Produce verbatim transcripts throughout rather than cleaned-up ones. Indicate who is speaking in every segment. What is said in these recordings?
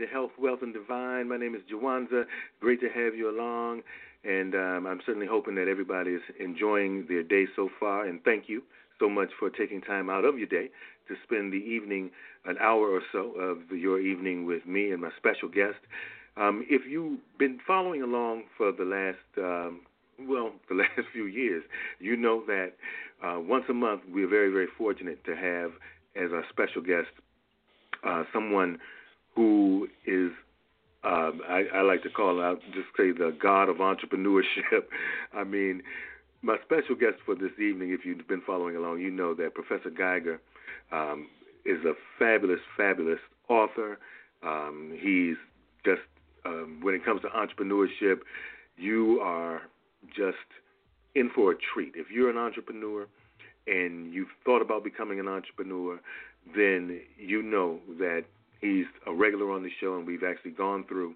Speaker 1: to Health, Wealth, and Divine. My name is Jawanza. Great to have you along, and um, I'm certainly hoping that everybody is enjoying their day so far, and thank you so much for taking time out of your day to spend the evening, an hour or so of your evening with me and my special guest. Um, if you've been following along for the last, um, well, the last few years, you know that uh, once a month we're very, very fortunate to have as our special guest uh, someone who is, uh, I, I like to call out, just say the god of entrepreneurship. I mean, my special guest for this evening, if you've been following along, you know that Professor Geiger um, is a fabulous, fabulous author. Um, he's just, um, when it comes to entrepreneurship, you are just in for a treat. If you're an entrepreneur and you've thought about becoming an entrepreneur, then you know that he's a regular on the show, and we've actually gone through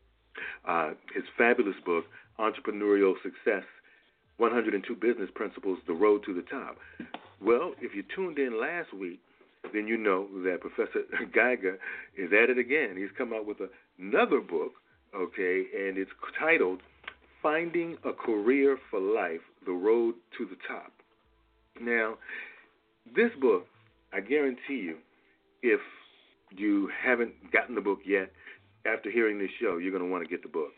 Speaker 1: uh, his fabulous book, Entrepreneurial Success, one hundred two Business Principles, The Road to the Top. Well, if you tuned in last week, then you know that Professor Geiger is at it again. He's come out with another book, okay, and it's titled Finding a Career for Life, The Road to the Top. Now, this book, I guarantee you, if you haven't gotten the book yet, after hearing this show, you're going to want to get the book.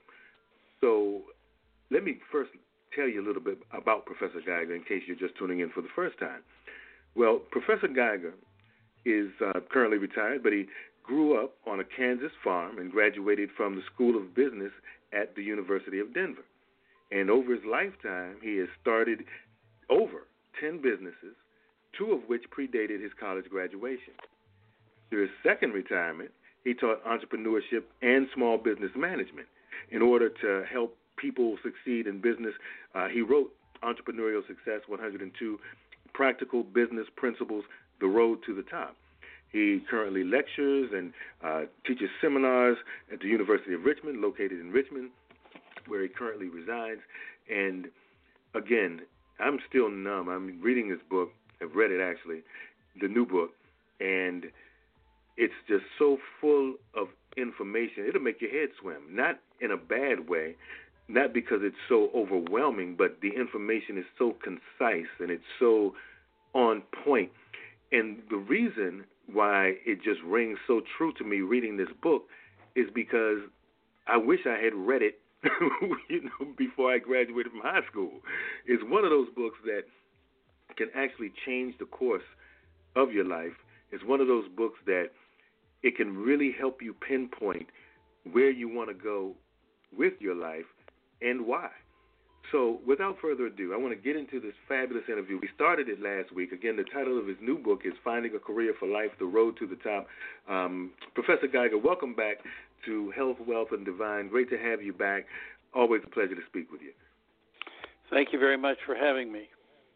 Speaker 1: So let me first tell you a little bit about Professor Geiger in case you're just tuning in for the first time. Well, Professor Geiger is uh, currently retired, but he grew up on a Kansas farm and graduated from the School of Business at the University of Denver. And over his lifetime, he has started over ten businesses, two of which predated his college graduation. Through his second retirement, he taught entrepreneurship and small business management. In order to help people succeed in business, uh, he wrote Entrepreneurial Success one hundred two Practical Business Principles, The Road to the Top. He currently lectures and uh, teaches seminars at the University of Richmond, located in Richmond, where he currently resides. And again, I'm still numb. I'm reading this book. I've read it, actually, the new book, and it's just so full of information. It'll make your head swim, not in a bad way, not because it's so overwhelming, but the information is so concise and it's so on point. And the reason why it just rings so true to me reading this book is because I wish I had read it you know, before I graduated from high school. It's one of those books that can actually change the course of your life. It's one of those books that it can really help you pinpoint where you want to go with your life and why. So without further ado, I want to get into this fabulous interview. We started it last week. Again, the title of his new book is Finding a Career for Life, The Road to the Top. Um, Professor Geiger, welcome back to Health, Wealth, and Divine. Great to have you back. Always a pleasure to speak with you.
Speaker 2: Thank you very much for having me.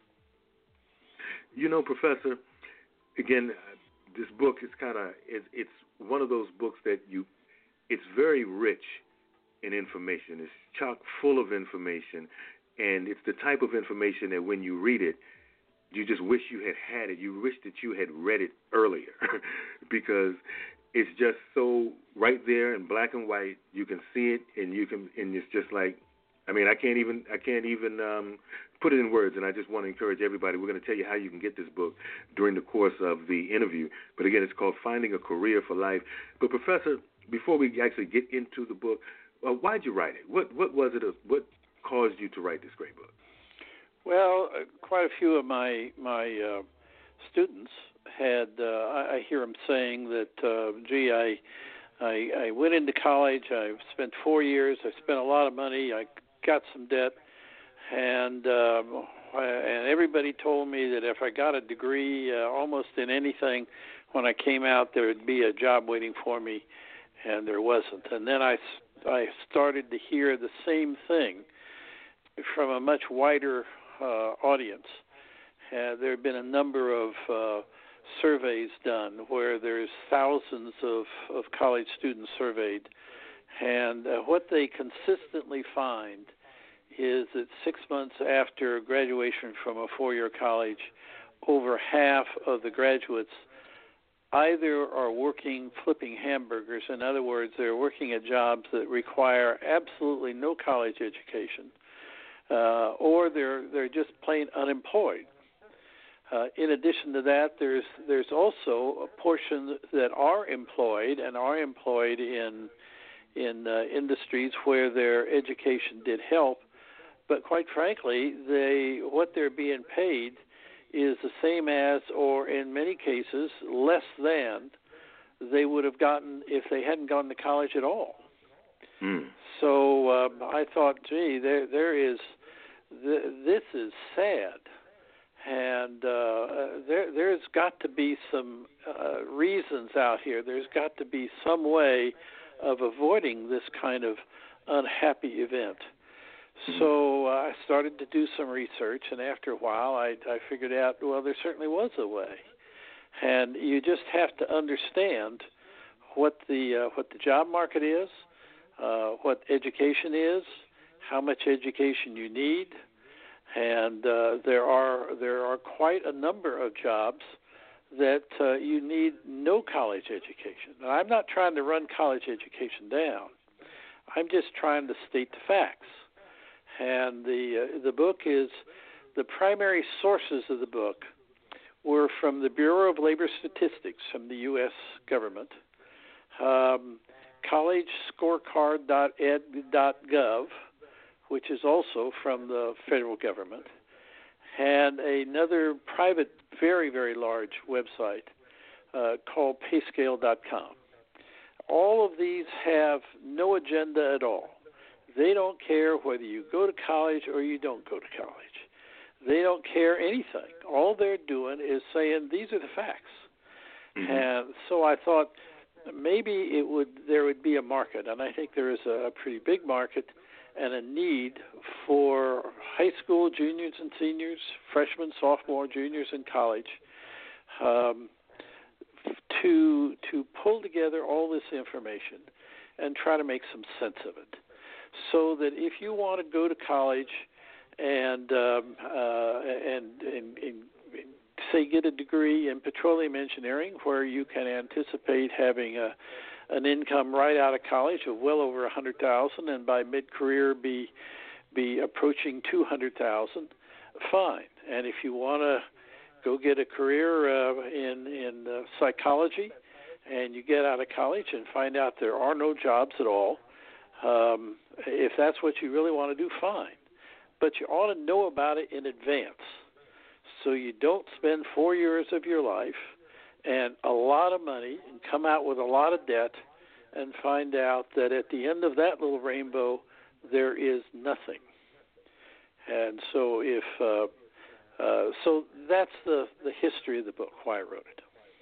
Speaker 1: You know, Professor, again, uh, this book is kind of, it's, it's one of those books that you, it's very rich in information. It's chock full of information, and it's the type of information that when you read it, you just wish you had had it. You wish that you had read it earlier because it's just so right there in black and white. You can see it, and you can, and it's just like, I mean, I can't even, I can't even um, put it in words, and I just want to encourage everybody. We're going to tell you how you can get this book during the course of the interview. But again, it's called Finding a Career for Life. But Professor, before we actually get into the book, uh, why'd you write it? What what was it? What caused you to write this great book?
Speaker 2: Well, uh, quite a few of my my uh, students had. Uh, I, I hear them saying that, uh, "Gee, I, I I went into college. I spent four years. I spent a lot of money. I got some debt, and um, and everybody told me that if I got a degree, uh, almost in anything, when I came out, there would be a job waiting for me, and there wasn't. And then I I started to hear the same thing from a much wider uh, audience. Uh, there have been a number of uh, surveys done where there's thousands of, of college students surveyed, and uh, what they consistently find is that six months after graduation from a four-year college, over half of the graduates either are working flipping hamburgers. In other words, they're working at jobs that require absolutely no college education, uh, or they're they're just plain unemployed. Uh, in addition to that, there's there's also a portion that are employed and are employed in in uh, industries where their education did help, but quite frankly, they what they're being paid is the same as, or in many cases, less than they would have gotten if they hadn't gone to college at all.
Speaker 1: Mm.
Speaker 2: So um, I thought, gee, there there is th- this is sad. And uh, there, there's got to be some uh, reasons out here. There's got to be some way of avoiding this kind of unhappy event. So uh, I started to do some research, and after a while I, I figured out, well, there certainly was a way. And you just have to understand what the uh, what the job market is, uh, what education is, how much education you need. And uh, there are there are quite a number of jobs that uh, you need no college education. Now, I'm not trying to run college education down. I'm just trying to state the facts. And the uh, the book is the primary sources of the book were from the Bureau of Labor Statistics from the U S government, um, college scorecard dot ed dot gov, which is also from the federal government, and another private, very, very large website uh, called pay scale dot com. All of these have no agenda at all. They don't care whether you go to college or you don't go to college. They don't care anything. All they're doing is saying, these are the facts. Mm-hmm. And so I thought maybe it would there would be a market, and I think there is a pretty big market and a need for high school juniors and seniors, freshmen, sophomore, juniors in college, um, to to pull together all this information and try to make some sense of it, so that if you want to go to college and um, uh, and, and, and say get a degree in petroleum engineering, where you can anticipate having a an income right out of college of well over a hundred thousand, and by mid-career be be approaching two hundred thousand. Fine. And if you want to go get a career uh, in in uh, psychology, and you get out of college and find out there are no jobs at all, um, if that's what you really want to do, fine. But you ought to know about it in advance, so you don't spend four years of your life and a lot of money and come out with a lot of debt and find out that at the end of that little rainbow there is nothing. And so if uh, uh, so that's the, the history of the book, why I wrote it.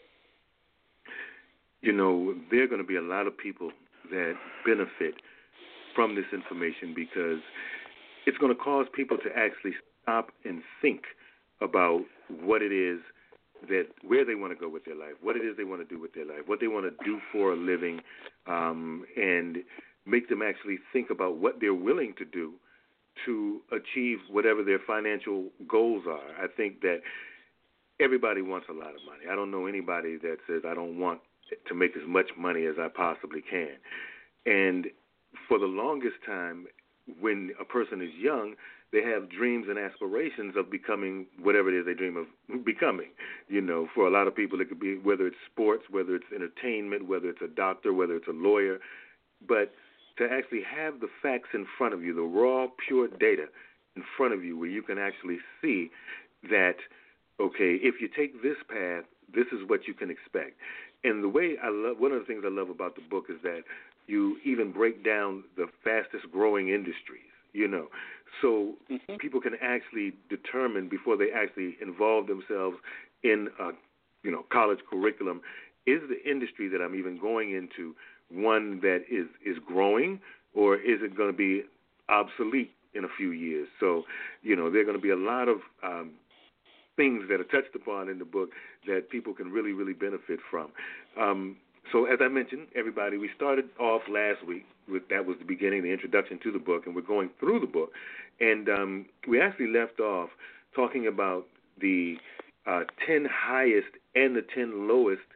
Speaker 1: You know, there are going to be a lot of people that benefit from this information, because it's going to cause people to actually stop and think about what it is that where they want to go with their life, what it is they want to do with their life, what they want to do for a living, um, and make them actually think about what they're willing to do to achieve whatever their financial goals are. I think that everybody wants a lot of money. I don't know anybody that says I don't want to make as much money as I possibly can. And for the longest time, when a person is young, they have dreams and aspirations of becoming whatever it is they dream of becoming. You know, for a lot of people, it could be whether it's sports, whether it's entertainment, whether it's a doctor, whether it's a lawyer. But to actually have the facts in front of you, the raw, pure data in front of you, where you can actually see that, okay, if you take this path, this is what you can expect. And the way I love, one of the things I love about the book is that you even break down the fastest growing industries, you know, so mm-hmm. people can actually determine before they actually involve themselves in a, you know, college curriculum, is the industry that I'm even going into one that is, is growing, or is it going to be obsolete in a few years? So, you know, there are going to be a lot of um, things that are touched upon in the book that people can really, really benefit from. Um, so as I mentioned, everybody, we started off last week with, that was the beginning, the introduction to the book, and we're going through the book. And um, we actually left off talking about the uh, ten highest and the ten lowest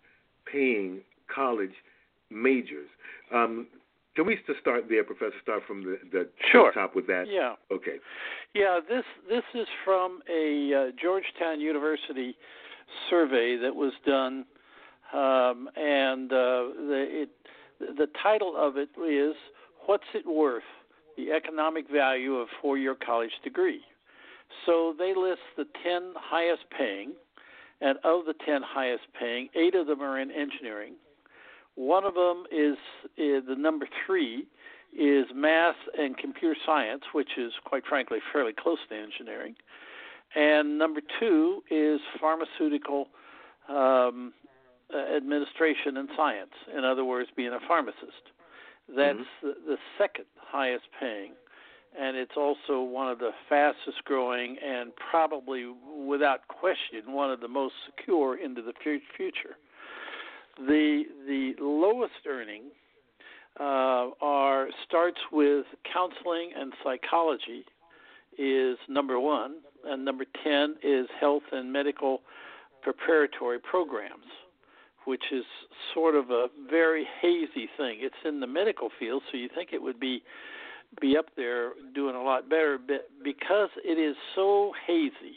Speaker 1: paying college majors. Um, can we just start there, Professor? Start from the, the
Speaker 2: sure.
Speaker 1: top with that?
Speaker 2: Yeah.
Speaker 1: Okay.
Speaker 2: Yeah, this this is from a uh, Georgetown University survey that was done, um, and uh, the, it, the title of it is, "What's It Worth? The Economic Value of a Four-Year College Degree." So they list the ten highest paying, and of the ten highest paying, eight of them are in engineering. One of them is, is the number three is math and computer science, which is, quite frankly, fairly close to engineering. And number two is pharmaceutical um, administration and science, in other words, being a pharmacist. That's mm-hmm. the, the second highest paying, and it's also one of the fastest growing and probably, without question, one of the most secure into the future. The the lowest earning uh, are starts with counseling and psychology is number one, and number ten is health and medical preparatory programs, which is sort of a very hazy thing. It's in the medical field, so you think it would be be up there doing a lot better, but because it is so hazy,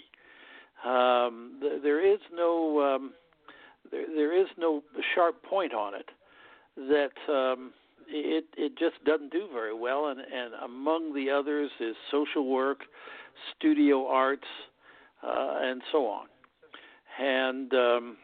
Speaker 2: um, th- there is no um, there, there is no sharp point on it that um, it it just doesn't do very well. And, and among the others is social work, studio arts, uh, and so on. And um,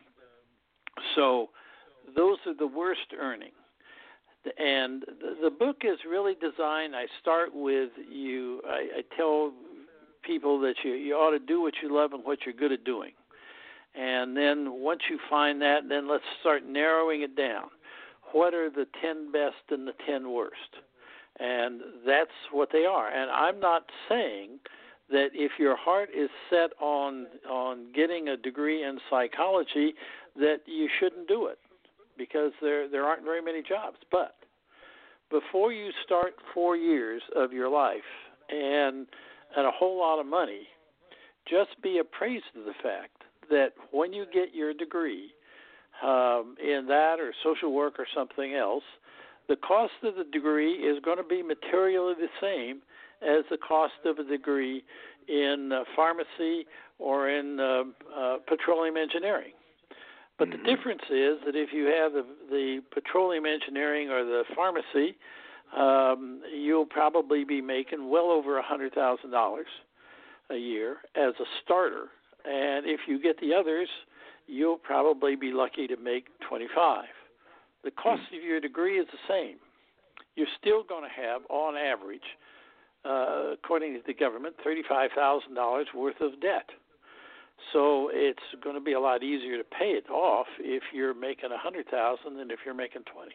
Speaker 2: so those are the worst earning. And the book is really designed, I start with you, I, I tell people that you, you ought to do what you love and what you're good at doing. And then once you find that, then let's start narrowing it down. What are the ten best and the ten worst? And that's what they are. And I'm not saying that if your heart is set on on getting a degree in psychology that you shouldn't do it, because there there aren't very many jobs. But before you start four years of your life and and a whole lot of money, just be appraised of the fact that when you get your degree um, in that or social work or something else, the cost of the degree is going to be materially the same as the cost of a degree in uh, pharmacy or in uh, uh, petroleum engineering. But the difference is that if you have the, the petroleum engineering or the pharmacy, um, you'll probably be making well over one hundred thousand dollars a year as a starter. And if you get the others, you'll probably be lucky to make twenty-five. The cost of your degree is the same. You're still going to have, on average, uh, according to the government, thirty-five thousand dollars worth of debt. So it's going to be a lot easier to pay it off if you're making one hundred thousand dollars than if you're making twenty.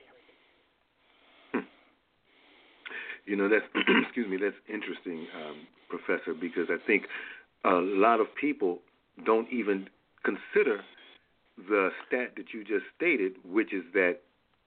Speaker 1: Hmm. You know, that's excuse me, that's interesting, um, Professor, because I think a lot of people don't even consider the stat that you just stated, which is that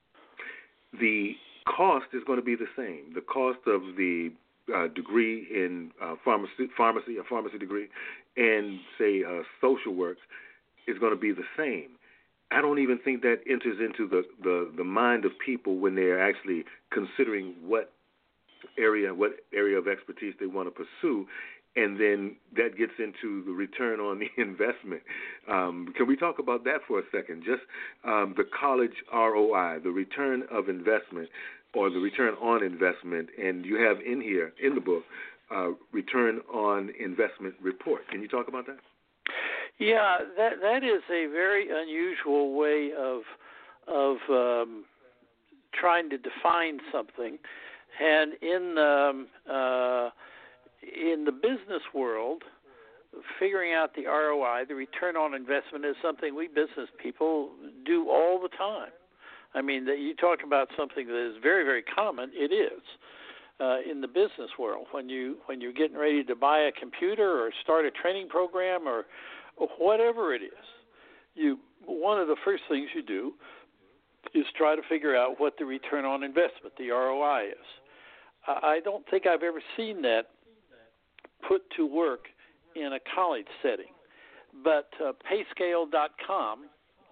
Speaker 1: the cost is going to be the same. The cost of the uh, degree in uh, pharmacy, pharmacy, a pharmacy degree, and, say, uh, social work is going to be the same. I don't even think that enters into the, the, the mind of people when they're actually considering what area, what area of expertise they want to pursue, and then that gets into the return on the investment. Um, can we talk about that for a second? Just um, the college R O I, the return of investment, or the return on investment, and you have in here, in the book, uh, return on investment report. Can you talk about that?
Speaker 2: Yeah, that that is a very unusual way of of um, trying to define something, and in um, uh, in the business world, figuring out the R O I, the return on investment, is something we business people do all the time. I mean, that you talk about something that is very, very common. It is uh, in the business world when you when you're getting ready to buy a computer or start a training program or, or whatever it is. You one of the first things you do is try to figure out what the return on investment, the R O I, is. I don't think I've ever seen that put to work in a college setting. But uh, payscale dot com,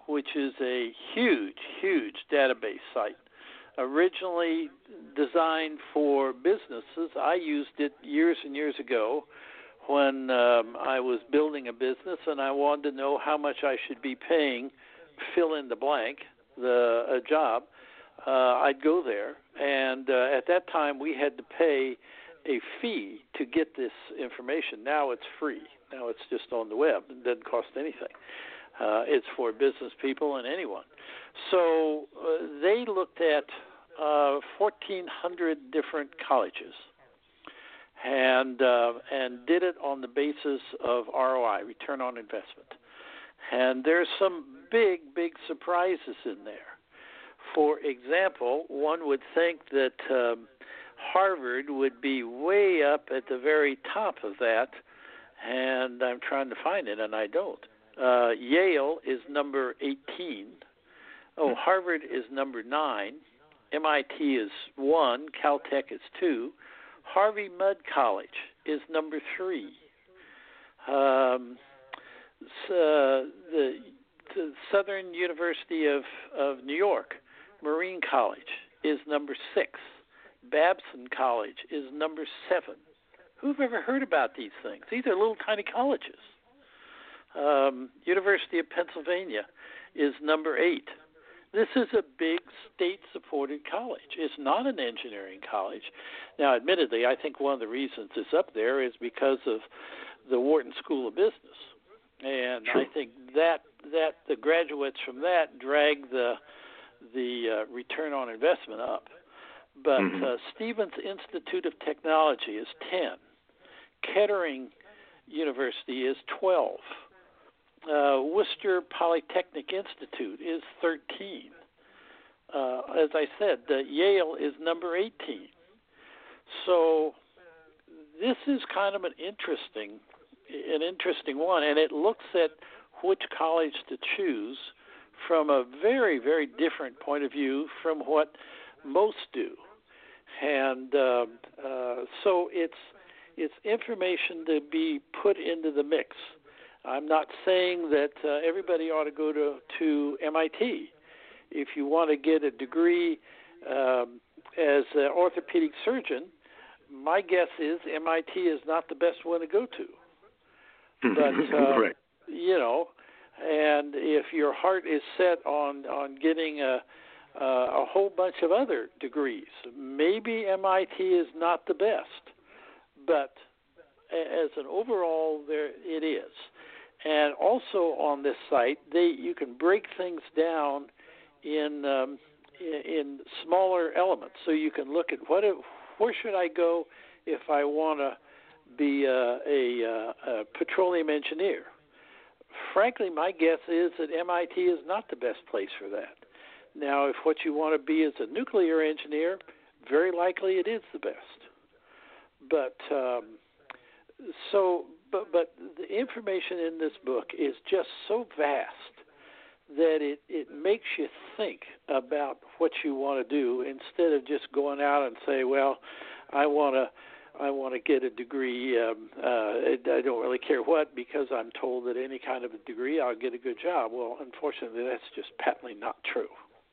Speaker 2: which is a huge, huge database site. Originally designed for businesses, I used it years and years ago when um, I was building a business and I wanted to know how much I should be paying, fill in the blank, the a job. Uh, I'd go there, and uh, at that time we had to pay a fee to get this information. Now it's free. Now it's just on the web. It doesn't cost anything. Uh, it's for business people and anyone. So uh, they looked at uh, fourteen hundred different colleges and uh, and did it on the basis of R O I, return on investment. And there's some big, big surprises in there. For example, one would think that um, Harvard would be way up at the very top of that, and I'm trying to find it, and I don't. Uh, Yale is number eighteen. Oh, Harvard is number nine. M I T is one. Caltech is two. Harvey Mudd College is number three. Um, so the, the Southern University of, of New York, Marine College, is number six. Babson College is number seven. Who've ever heard about these things? These are little tiny colleges. Um, University of Pennsylvania is number eight. This is a big state-supported college. It's not an engineering college. Now, admittedly, I think one of the reasons it's up there is because of the Wharton School of Business. And
Speaker 1: True.
Speaker 2: I think that that the graduates from that drag the the uh, return on investment up. But
Speaker 1: mm-hmm.
Speaker 2: uh, Stevens Institute of Technology is ten. Kettering University is twelve. Uh, Worcester Polytechnic Institute is thirteen. Uh, as I said, uh, Yale is number eighteen. So this is kind of an interesting, an interesting one, and it looks at which college to choose from a very, very different point of view from what most do. And uh, uh, so it's it's information to be put into the mix. I'm not saying that uh, everybody ought to go to, to M I T. If you want to get a degree um, as an orthopedic surgeon, my guess is M I T is not the best one to go to. But, uh,
Speaker 1: Correct.
Speaker 2: you know, and if your heart is set on, on getting a, uh, a whole bunch of other degrees, maybe M I T is not the best. But as an overall, there it is. And also on this site, they you can break things down in um, in, in smaller elements. So you can look at what if, where should I go if I want to be a, a, a petroleum engineer. Frankly, my guess is that M I T is not the best place for that. Now, if what you want to be is a nuclear engineer, very likely it is the best. But um, so, but, but the information in this book is just so vast that it, it makes you think about what you want to do instead of just going out and say, well, I want to I want to get a degree. Um, uh, I don't really care what, because I'm told that any kind of a degree I'll get a good job. Well, unfortunately, that's just patently not true.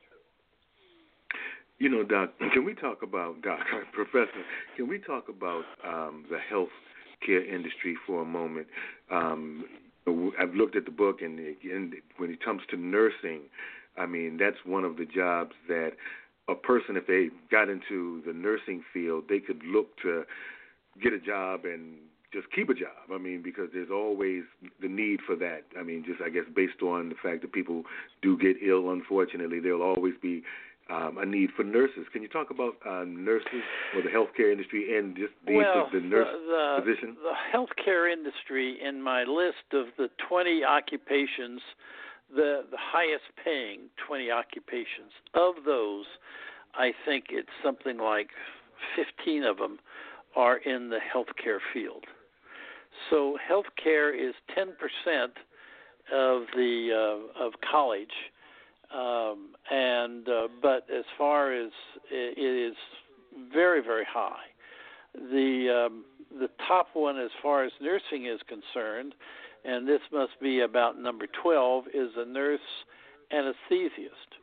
Speaker 1: You know, Doc, can we talk about, Doc, Professor, can we talk about um, the health care industry for a moment? Um, I've looked at the book, and, and when it comes to nursing, I mean, that's one of the jobs that a person, if they got into the nursing field, they could look to get a job and just keep a job. I mean, because there's always the need for that. I mean, just I guess based on the fact that people do get ill, unfortunately, there'll always be um, a need for nurses. Can you talk about uh, nurses or the healthcare industry and just the,
Speaker 2: well,
Speaker 1: the, the nurse
Speaker 2: the,
Speaker 1: position?
Speaker 2: The healthcare industry, in my list of the twenty occupations, the, the highest paying twenty occupations, of those, I think it's something like fifteen of them are in the healthcare field. So healthcare is ten percent of the uh, of college, um, and uh, but as far as it is very, very high. The um, the top one as far as nursing is concerned, and this must be about number twelve, is a nurse anesthesiast.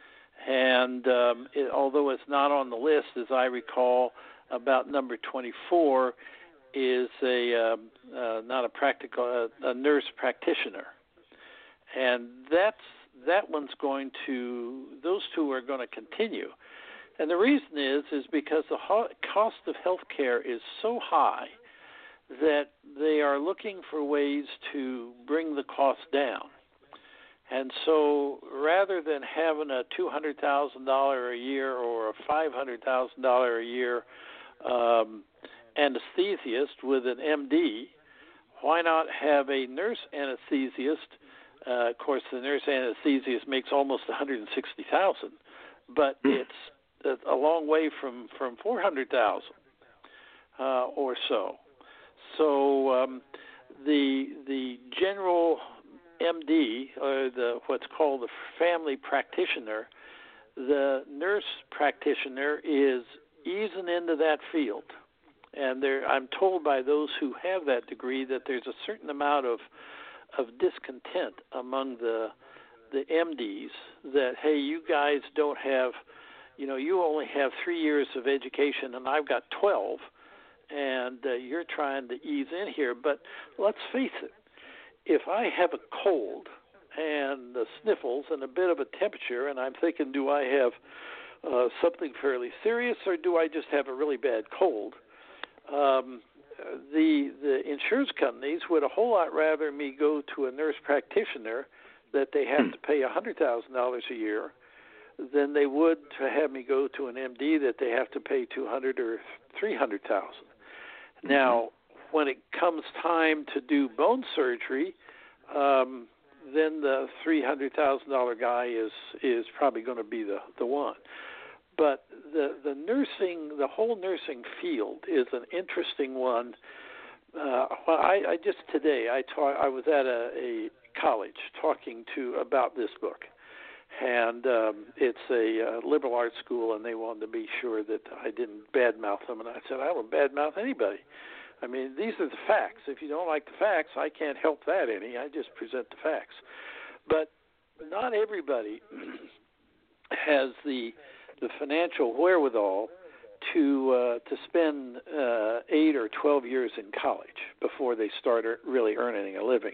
Speaker 2: And um, it, although it's not on the list, as I recall, about number twenty-four is a uh, uh, not a practical uh, a nurse practitioner, and that's that one's going to those two are going to continue. And the reason is is because the ho- cost of health care is so high that they are looking for ways to bring the cost down. And so rather than having a two hundred thousand dollars a year or a five hundred thousand dollars a year um, anesthesiast with an M D, why not have a nurse anesthesiast? Uh, of course, the nurse anesthesiast makes almost one hundred sixty thousand dollars, but it's a long way from, from four hundred thousand dollars uh, or so. So um, the the general M D, or the what's called the family practitioner, the nurse practitioner is easing into that field. And there, I'm told by those who have that degree that there's a certain amount of of discontent among the the M Ds that, hey, you guys don't have, you know, you only have three years of education and I've got twelve, and uh, you're trying to ease in here. But let's face it, if I have a cold and the sniffles and a bit of a temperature, and I'm thinking, do I have uh, something fairly serious or do I just have a really bad cold? Um, the the insurance companies would a whole lot rather me go to a nurse practitioner that they have to pay one hundred thousand dollars a year than they would to have me go to an M D that they have to pay two hundred thousand dollars or three hundred thousand dollars. Mm-hmm. Now, when it comes time to do bone surgery, um, then the three hundred thousand dollars guy is is probably going to be the, the one. But the the nursing, the whole nursing field is an interesting one. Uh, well, I, I just today I talk, I was at a, a college talking to about this book, and um, it's a uh, liberal arts school, and they wanted to be sure that I didn't badmouth them, and I said I don't badmouth anybody. I mean, these are the facts. If you don't like the facts, I can't help that any. I just present the facts. But not everybody has the the financial wherewithal to uh, to spend uh, eight or twelve years in college before they start er- really earning a living.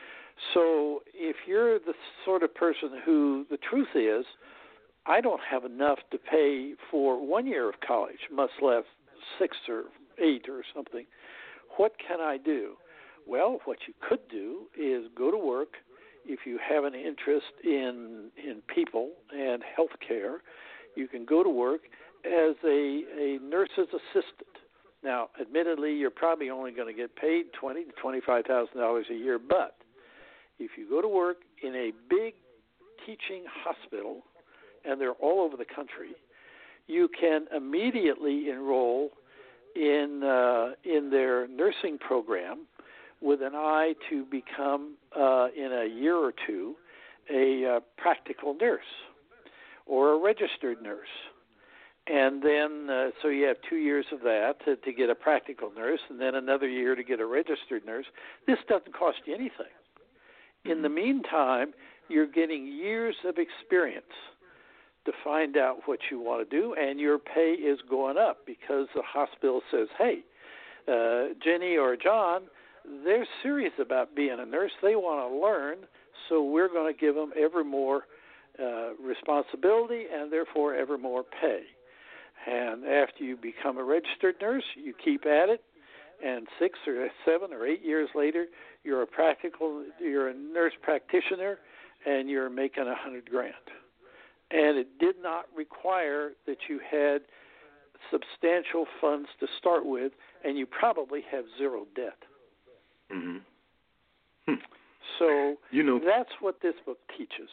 Speaker 2: So if you're the sort of person who, the truth is, I don't have enough to pay for one year of college, much less six or eight or something, what can I do? Well, what you could do is go to work if you have an interest in in people and health care. You can go to work as a, a nurse's assistant. Now, admittedly, you're probably only going to get paid twenty thousand to twenty-five thousand dollars a year, but if you go to work in a big teaching hospital, and they're all over the country, you can immediately enroll in uh, in their nursing program with an eye to become, uh, in a year or two, a uh, practical nurse or a registered nurse. And then, uh, so you have two years of that to, to get a practical nurse, and then another year to get a registered nurse. This doesn't cost you anything. In the meantime, you're getting years of experience to find out what you want to do, and your pay is going up because the hospital says, hey, uh, Jenny or John, they're serious about being a nurse. They want to learn, so we're going to give them ever more uh, responsibility and therefore ever more pay. And after you become a registered nurse, you keep at it, and six or seven or eight years later, you're a practical, you're a nurse practitioner, and you're making a hundred grand. And it did not require that you had substantial funds to start with, and you probably have zero debt.
Speaker 1: Mm-hmm. Hmm.
Speaker 2: So
Speaker 1: you know,
Speaker 2: that's what this book teaches.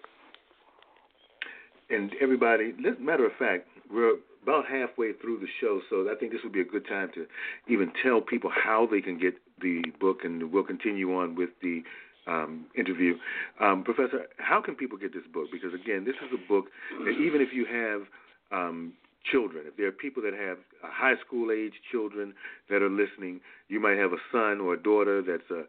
Speaker 1: And everybody, matter of fact, we're about halfway through the show, so I think this would be a good time to even tell people how they can get the book, and we'll continue on with the um, interview. Um, Professor, how can people get this book? Because, again, this is a book that even if you have um, children, if there are people that have high school age children that are listening, you might have a son or a daughter that's a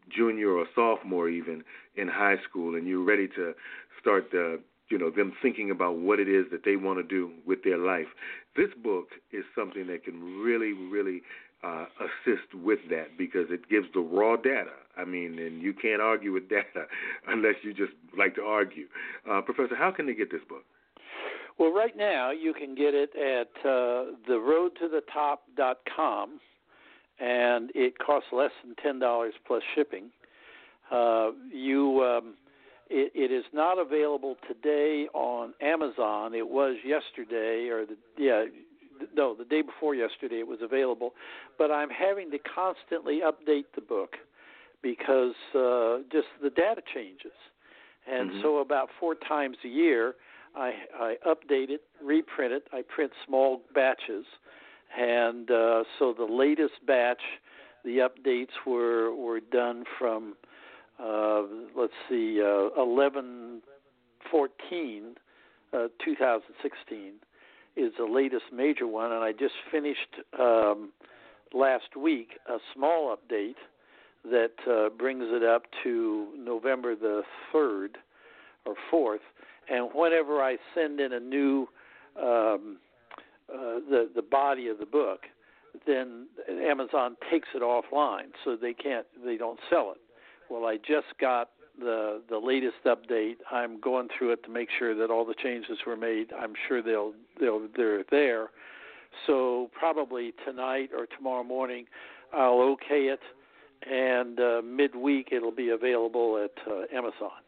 Speaker 1: junior or sophomore even in high school, and you're ready to start the you know them thinking about what it is that they want to do with their life. This book is something that can really, really uh, assist with that because it gives the raw data. I mean, and you can't argue with data unless you just like to argue. Uh, Professor, how can they get this book?
Speaker 2: Well, right now you can get it at uh, the road to the top dot com, and it costs less than ten dollars plus shipping. Uh, you, um, it, it is not available today on Amazon. It was yesterday, or the yeah, no, the day before yesterday it was available. But I'm having to constantly update the book because uh, just the data changes, and mm-hmm. so about four times a year I, I update it, reprint it. I print small batches, and uh, so the latest batch, the updates were were done from. Uh, let's see, uh, eleven fourteen, uh, two thousand sixteen is the latest major one, and I just finished um, last week a small update that uh, brings it up to November the third or fourth, and whenever I send in a new, um, uh, the, the body of the book, then Amazon takes it offline, so they can't, they don't sell it. Well, I just got the the latest update. I'm going through it to make sure that all the changes were made. I'm sure they'll they'll they're there. So probably tonight or tomorrow morning, I'll okay it, and uh, midweek it'll be available at uh, Amazon.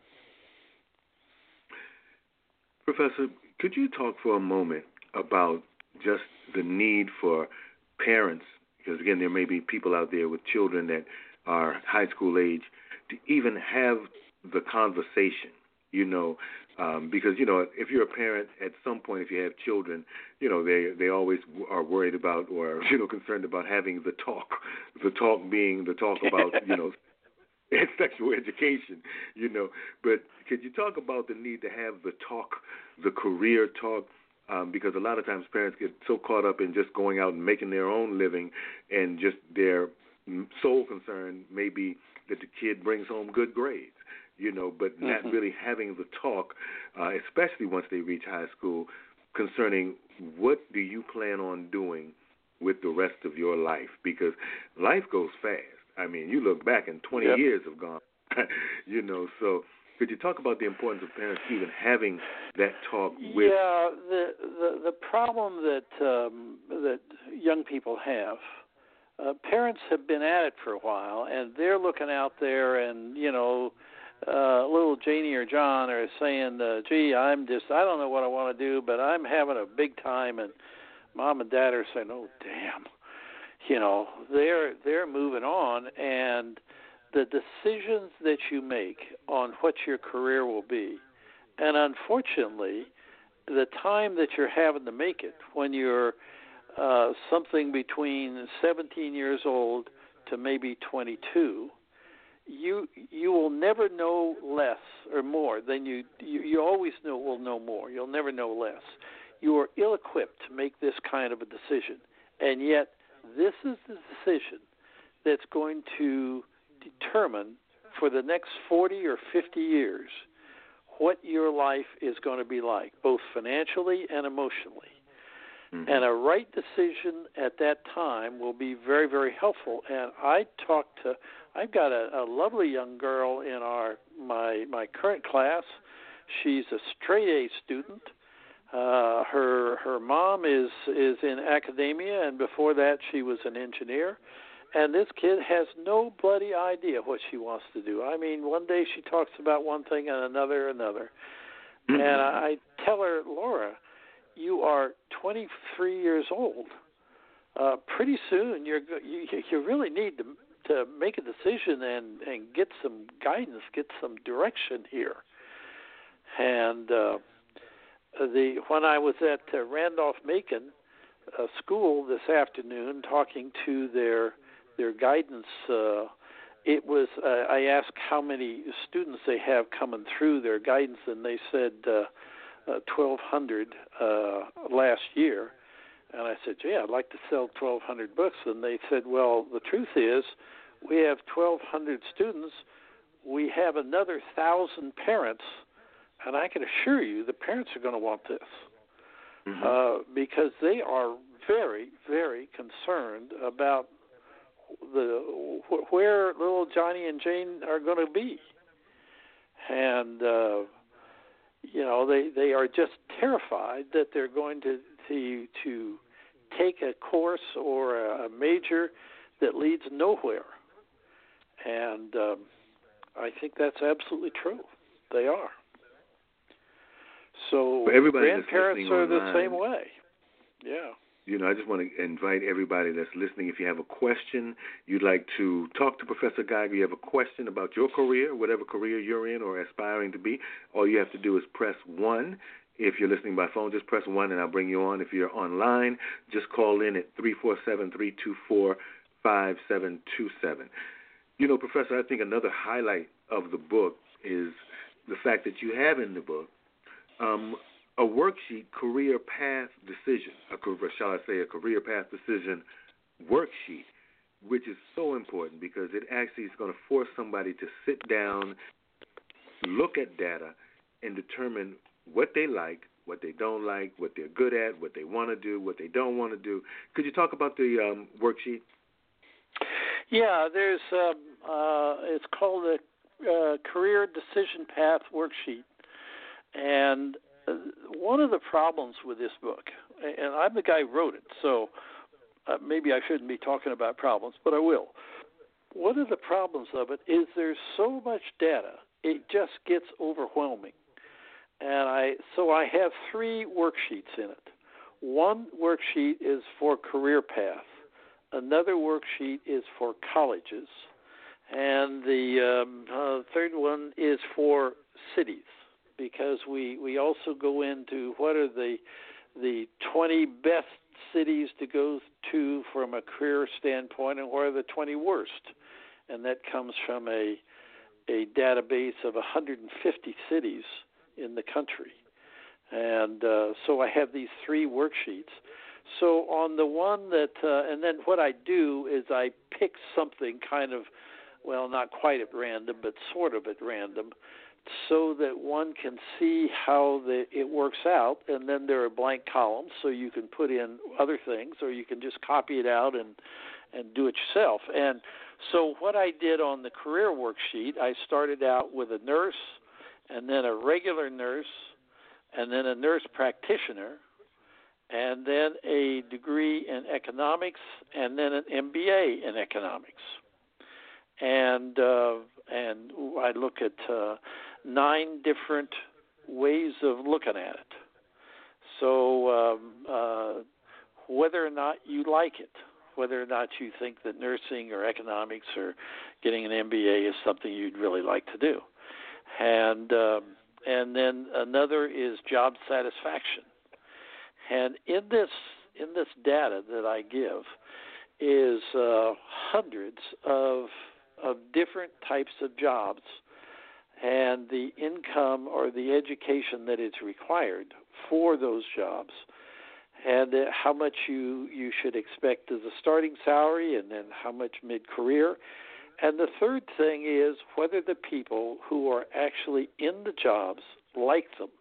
Speaker 1: Professor, could you talk for a moment about just the need for parents? Because again, there may be people out there with children that are high school age, to even have the conversation, you know, um, because, you know, if you're a parent at some point, if you have children, you know, they, they always are worried about or, you know, concerned about having the talk, the talk being the talk about, you know, sexual education, you know. But could you talk about the need to have the talk, the career talk, um, because a lot of times parents get so caught up in just going out and making their own living and just their sole concern may be that the kid brings home good grades, you know, but not mm-hmm. really having the talk, uh, especially once they reach high school, concerning what do you plan on doing with the rest of your life, because life goes fast. I mean, you look back and twenty yep. years have gone, you know, so could you talk about the importance of parents even having that talk with...
Speaker 2: Yeah, the, the, the problem that um, that young people have, Uh, parents have been at it for a while, and they're looking out there, and you know, uh, little Janie or John are saying, uh, "Gee, I'm just, I don't know what I want to do, but I'm having a big time," and mom and dad are saying, "Oh, damn," you know, they're they're moving on, and the decisions that you make on what your career will be, and unfortunately, the time that you're having to make it when you're Uh, something between seventeen years old to maybe twenty-two, you you will never know less or more than you you, you always know will know more. You'll never know less. You are ill-equipped to make this kind of a decision, and yet this is the decision that's going to determine for the next forty or fifty years what your life is going to be like, both financially and emotionally. Mm-hmm. And a right decision at that time will be very, very helpful. And I talked to, I've got a, a lovely young girl in our my my current class. She's a straight A student. Uh, her her mom is is in academia, and before that she was an engineer. And this kid has no bloody idea what she wants to do. I mean, one day she talks about one thing and another another. Mm-hmm. And I, I tell her, Laura, you are twenty-three years old. Uh, pretty soon, you're you, you really need to to make a decision and, and get some guidance, get some direction here. And uh, the when I was at uh, Randolph-Macon uh, School this afternoon, talking to their their guidance, uh, it was uh, I asked how many students they have coming through their guidance, and they said. Uh, Uh, twelve hundred uh, last year, and I said, "Gee, I'd like to sell twelve hundred books." And they said, "Well, the truth is, we have twelve hundred students. We have another thousand parents, and I can assure you the parents are going to want this mm-hmm. uh, because they are very, very concerned about the where little Johnny and Jane are going to be, and uh, you know they, they are just terrified that they're going to to to take a course or a major that leads nowhere, and um, I think that's absolutely true. They are. So grandparents are the same way. Yeah.
Speaker 1: You know, I just want to invite everybody that's listening, if you have a question, you'd like to talk to Professor Geiger, you have a question about your career, whatever career you're in or aspiring to be, all you have to do is press one. If you're listening by phone, just press one and I'll bring you on. If you're online, just call in at three four seven, three two four, five seven two seven. You know, Professor, I think another highlight of the book is the fact that you have in the book um, a worksheet, career path decision, a, shall I say a career path decision worksheet, which is so important because it actually is going to force somebody to sit down, look at data, and determine what they like, what they don't like, what they're good at, what they want to do, what they don't want to do. Could you talk about the um, worksheet?
Speaker 2: Yeah, there's um, uh, it's called a uh, Career Decision Path Worksheet, and uh, one of the problems with this book, and I'm the guy who wrote it, so uh, maybe I shouldn't be talking about problems, but I will. One of the problems of it is there's so much data, it just gets overwhelming. And I so I have three worksheets in it. One worksheet is for career path. Another worksheet is for colleges. And the um, uh, third one is for cities, because we, we also go into what are the the twenty best cities to go to from a career standpoint and what are the twenty worst. And that comes from a a database of one hundred fifty cities in the country. And uh, so I have these three worksheets. So on the one that, uh, and then what I do is I pick something kind of, well, not quite at random, but sort of at random, so that one can see how the, it works out. And then there are blank columns, so you can put in other things, or you can just copy it out and, and do it yourself. And so what I did on the career worksheet, I started out with a nurse, and then a regular nurse, and then a nurse practitioner, and then a degree in economics, and then an M B A in economics. And uh, and I look at uh, nine different ways of looking at it. So um, uh, whether or not you like it, whether or not you think that nursing or economics or getting an M B A is something you'd really like to do. And um, and then another is job satisfaction. And in this in this data that I give is uh, hundreds of of different types of jobs and the income or the education that is required for those jobs, and uh, how much you you should expect as a starting salary, and then how much mid-career. And the third thing is whether the people who are actually in the jobs like them.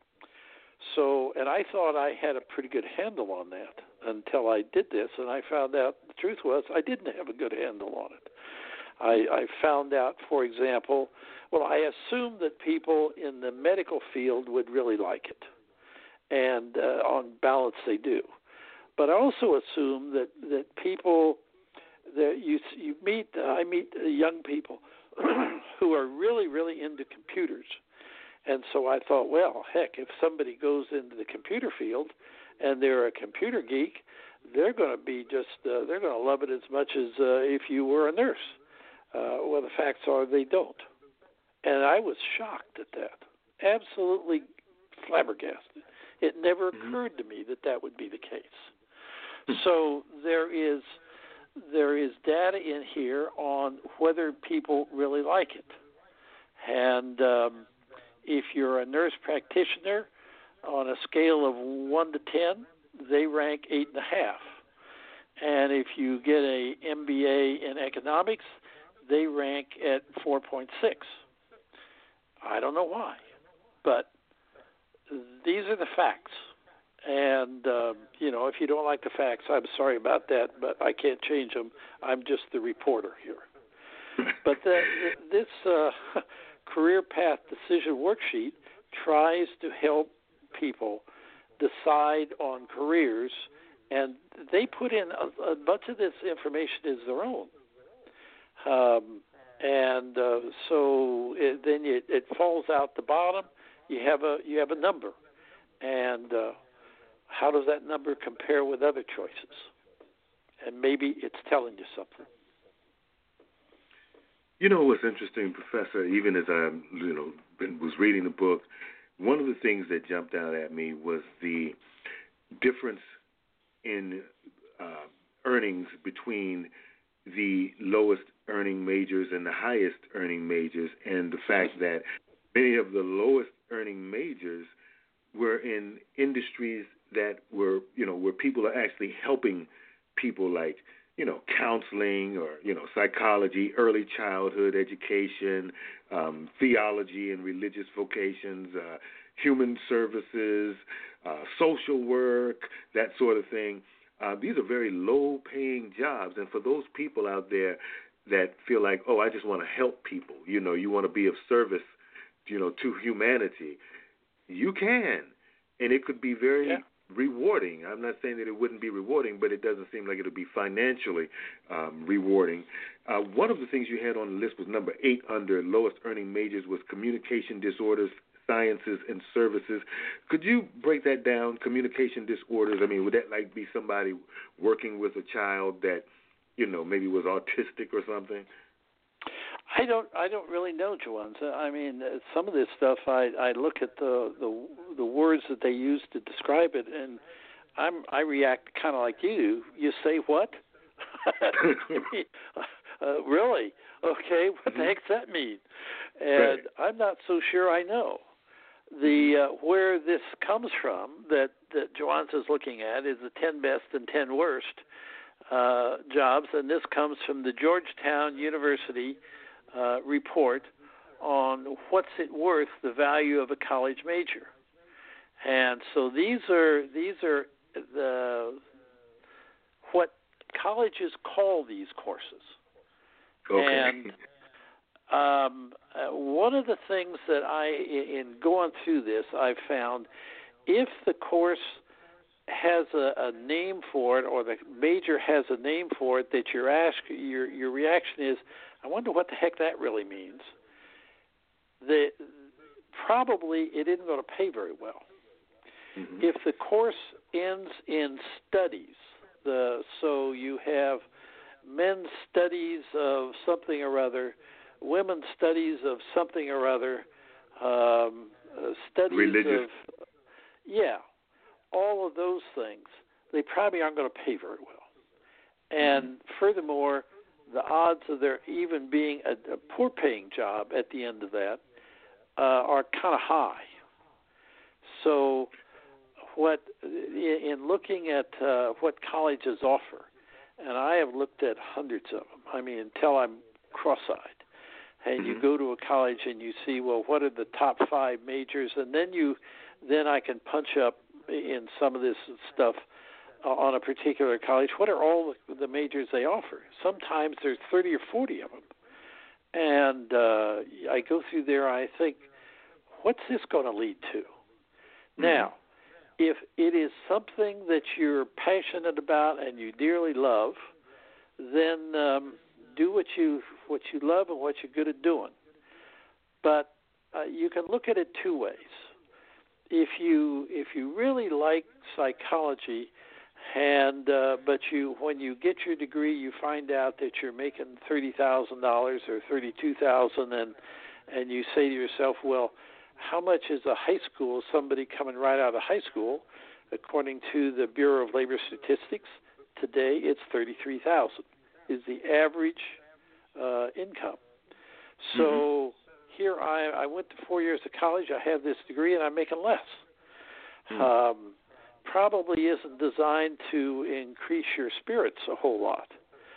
Speaker 2: So, and I thought I had a pretty good handle on that until I did this, and I found out the truth was I didn't have a good handle on it. I, I found out, for example, well, I assumed that people in the medical field would really like it, and uh, on balance they do. But I also assumed that, that people that you you meet, uh, I meet uh, young people who are really, really into computers. And so I thought, well, heck, if somebody goes into the computer field and they're a computer geek, they're going to be just, uh, they're going to love it as much as uh, if you were a nurse. Uh, well, the facts are they don't. And I was shocked at that, absolutely flabbergasted. It never mm-hmm. occurred to me that that would be the case. So there is there is data in here on whether people really like it. And um, if you're a nurse practitioner, on a scale of one to ten, they rank eight and a half. And if you get a M B A in economics, they rank at four point six. I don't know why, but these are the facts. And, uh, you know, if you don't like the facts, I'm sorry about that, but I can't change them. I'm just the reporter here. But the, this uh, career path decision worksheet tries to help people decide on careers, and they put in a, a bunch of this information is their own. Um, and uh, so it, then it, it falls out the bottom. You have a you have a number, and uh, how does that number compare with other choices? And maybe it's telling you something.
Speaker 1: You know what's interesting, Professor? Even as I, you know, been, was reading the book, one of the things that jumped out at me was the difference in uh, earnings between the lowest earning majors and the highest earning majors, and the fact that many of the lowest earning majors were in industries that were, you know, where people are actually helping people, like, you know, counseling or, you know, psychology, early childhood education, um, theology and religious vocations, uh, human services, uh, social work, that sort of thing. Uh, these are very low-paying jobs, and for those people out there that feel like, oh, I just want to help people, you know, you want to be of service, you know, to humanity, you can, and it could be very
Speaker 2: yeah.
Speaker 1: rewarding. I'm not saying that it wouldn't be rewarding, but it doesn't seem like it would be financially um, rewarding. Uh, one of the things you had on the list was number eight under lowest earning majors was communication disorders, sciences, and services. Could you break that down, communication disorders? I mean, would that like be somebody working with a child that, you know, maybe was autistic or something?
Speaker 2: I don't. I don't really know, Juwanza. I mean, some of this stuff. I, I look at the, the the words that they use to describe it, and I'm I react kind of like you do. You say what? uh, really? Okay. What the heck's that mean? And
Speaker 1: right.
Speaker 2: I'm not so sure I know. The uh, where this comes from that that Juwanza is looking at is the ten best and ten worst uh, jobs, and this comes from the Georgetown University Uh, report on what's it worth, the value of a college major. And so these are these are the what colleges call these courses.
Speaker 1: Okay.
Speaker 2: And um, uh, one of the things that I, in going through this, I found if the course has a, a name for it, or the major has a name for it, that your ask your your reaction is, I wonder what the heck that really means. The, probably it isn't going to pay very well.
Speaker 1: Mm-hmm.
Speaker 2: If the course ends in studies, the so you have men's studies of something or other, women's studies of something or other, um, uh, studies
Speaker 1: religious.
Speaker 2: of, yeah, all of those things, they probably aren't going to pay very well. And mm-hmm. furthermore, the odds of there even being a, a poor-paying job at the end of that uh, are kind of high. So, what in looking at uh, what colleges offer, and I have looked at hundreds of them. I mean, until I'm cross-eyed. And mm-hmm. you go to a college and you see, well, what are the top five majors, and then you, then I can punch up in some of this stuff on a particular college, what are all the majors they offer? Sometimes there's thirty or forty of them. And uh, I go through there, I think, what's this going to lead to? Mm-hmm. Now, if it is something that you're passionate about and you dearly love, then um, do what you what you love and what you're good at doing. But uh, you can look at it two ways. If you if you really like psychology, And uh, but you, when you get your degree, you find out that you're making thirty thousand dollars or thirty-two thousand, and and you say to yourself, well, how much is a high school? Somebody coming right out of high school, according to the Bureau of Labor Statistics, today it's thirty-three thousand is the average uh, income. So mm-hmm. here I, I went to four years of college. I have this degree, and I'm making less. Mm-hmm. Um, probably isn't designed to increase your spirits a whole lot.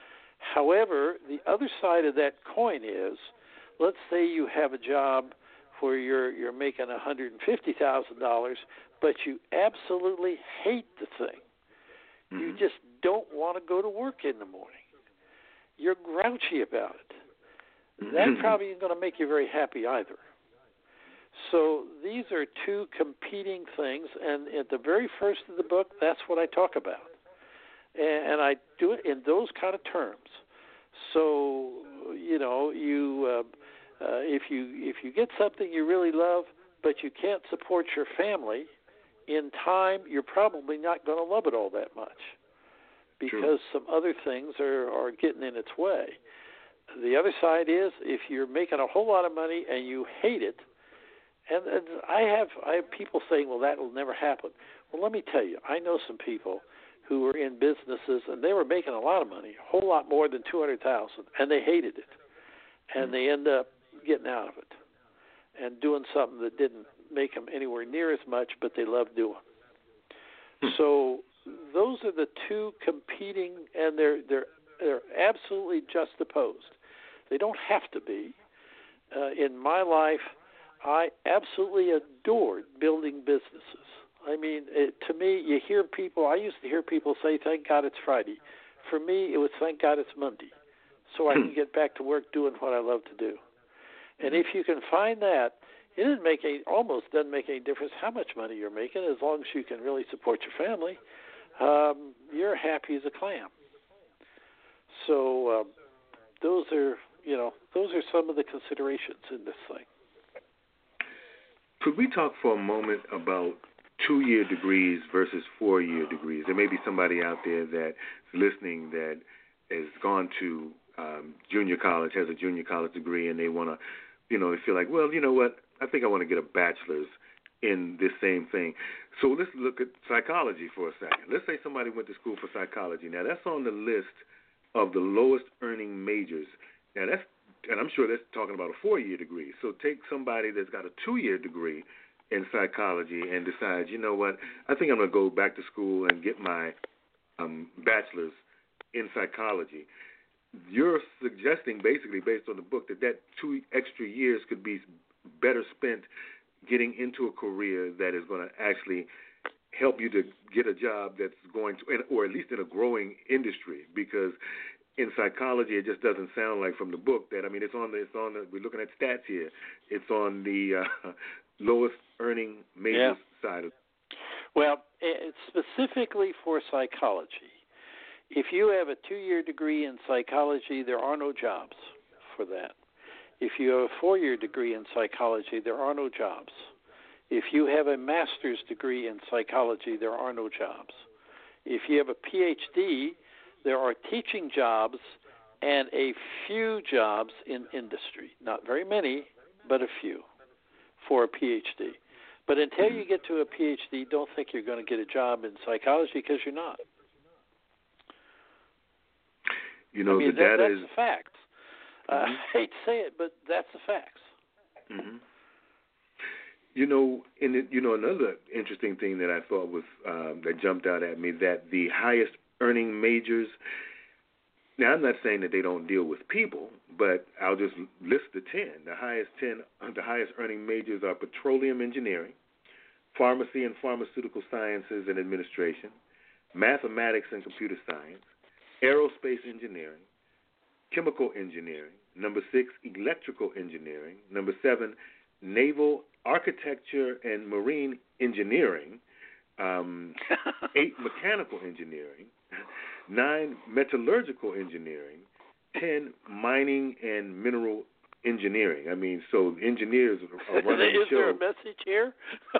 Speaker 2: However, the other side of that coin is, let's say you have a job where you're you're making one hundred fifty thousand dollars, but you absolutely hate the thing. Mm-hmm. You just don't want to go to work in the morning. You're grouchy about it. Mm-hmm. That probably isn't going to make you very happy either. So these are two competing things, and at the very first of the book, that's what I talk about. And, and I do it in those kind of terms. So, you know, you uh, uh, if you if you get something you really love, but you can't support your family, in time, you're probably not going to love it all that much because True. some other things are, are getting in its way. The other side is if you're making a whole lot of money and you hate it, and, and I have I have people saying, well, that will never happen. Well, let me tell you, I know some people who were in businesses and they were making a lot of money, a whole lot more than two hundred thousand dollars, and they hated it. And they end up getting out of it and doing something that didn't make them anywhere near as much, but they loved doing. So those are the two competing, and they're they're they're absolutely juxtaposed. They don't have to be. Uh, in my life, I absolutely adored building businesses. I mean, it, to me, you hear people, I used to hear people say, thank God it's Friday. For me, it was thank God it's Monday, so I can get back to work doing what I love to do. And if you can find that, it doesn't make any, almost doesn't make any difference how much money you're making, as long as you can really support your family. Um, you're happy as a clam. So um, those are, you know, those are some of the considerations in this thing.
Speaker 1: Could we talk for a moment about two-year degrees versus four-year degrees? There may be somebody out there that's listening that has gone to um, junior college, has a junior college degree, and they want to, you know, they feel like, well, you know what, I think I want to get a bachelor's in this same thing. So let's look at psychology for a second. Let's say somebody went to school for psychology. Now, that's on the list of the lowest earning majors. Now, that's, and I'm sure that's talking about a four-year degree. So take somebody that's got a two-year degree in psychology and decide, you know what, I think I'm going to go back to school and get my um, bachelor's in psychology. You're suggesting, basically, based on the book, that that two extra years could be better spent getting into a career that is going to actually help you to get a job that's going to, or at least in a growing industry, because in psychology, it just doesn't sound like from the book that, I mean, it's on the, it's on the, we're looking at stats here, it's on the uh, lowest earning majors yeah. side of it.
Speaker 2: Well, it's specifically for psychology. If you have a two-year degree in psychology, there are no jobs for that. If you have a four-year degree in psychology, there are no jobs. If you have a master's degree in psychology, there are no jobs. If you have a P H D, there are teaching jobs and a few jobs in industry. Not very many, but a few for a P H D. But until you get to a P H D, don't think you're going to get a job in psychology, because you're not.
Speaker 1: You know,
Speaker 2: I mean,
Speaker 1: the data
Speaker 2: that, that's
Speaker 1: is
Speaker 2: the facts. Uh, mm-hmm. I hate to say it, but that's the facts.
Speaker 1: Mm-hmm. You know, and it, you know, another interesting thing that I thought was um, that jumped out at me, that the highest earning majors. Now, I'm not saying that they don't deal with people, but I'll just list the ten. The highest ten, the highest earning majors are petroleum engineering, pharmacy and pharmaceutical sciences and administration, mathematics and computer science, aerospace engineering, chemical engineering. Number six, electrical engineering. Number seven, naval architecture and marine engineering. Um, eight, mechanical engineering. Nine, metallurgical engineering. Ten, mining and mineral engineering. I mean, so engineers are running the
Speaker 2: show. Is
Speaker 1: there
Speaker 2: a message here?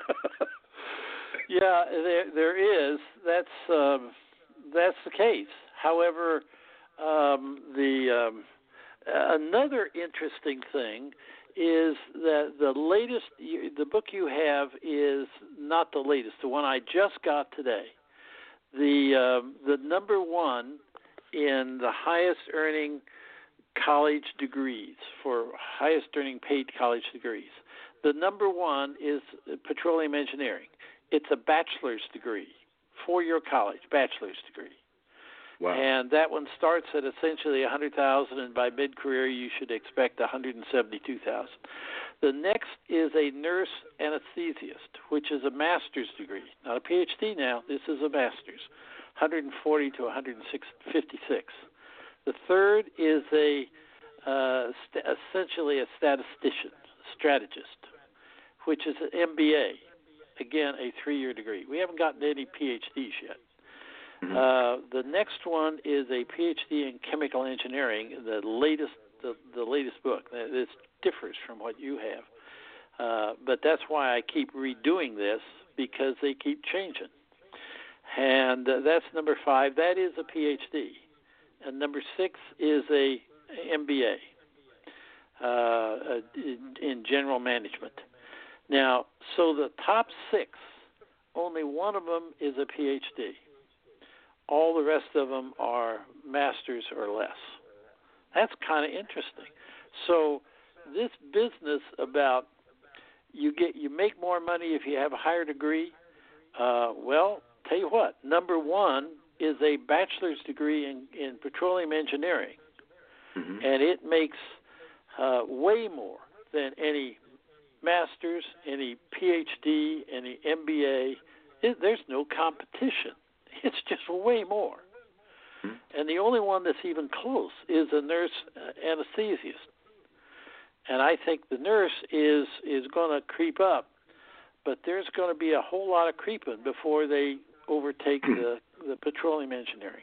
Speaker 2: Yeah, there there is. That's um, that's the case. However, um, the um, another interesting thing is that the latest, the book you have is not the latest. The one I just got today. The um, the number one in the highest earning college degrees, for highest earning paid college degrees. The number one is petroleum engineering. It's a bachelor's degree, four-year college, bachelor's degree.
Speaker 1: Wow.
Speaker 2: And that one starts at essentially one hundred thousand dollars, and by mid-career you should expect one hundred seventy-two thousand dollars. The next is a nurse anesthesiast, which is a master's degree, not a P H D now. This is a master's, one hundred forty to one hundred fifty-six. The third is a uh, st- essentially a statistician, strategist, which is an M B A, again a three-year degree. We haven't gotten any P H Ds yet.
Speaker 1: Mm-hmm.
Speaker 2: Uh, the next one is a P H D in chemical engineering, the latest the, the latest book. This differs from what you have. Uh, but that's why I keep redoing this, because they keep changing. And uh, that's number five. That is a P H D. And number six is a M B A uh, in, in general management. Now, so the top six, only one of them is a P H D. All the rest of them are masters or less. That's kind of interesting. So this business about you get you make more money if you have a higher degree, uh, well, tell you what, number one is a bachelor's degree in, in petroleum engineering,
Speaker 1: mm-hmm.
Speaker 2: and it makes uh, way more than any master's, any P H D, any M B A. It, there's no competition. It's just way more. Mm-hmm. And the only one that's even close is a nurse anesthesiast. And I think the nurse is is going to creep up, but there's going to be a whole lot of creeping before they overtake the, the petroleum engineering.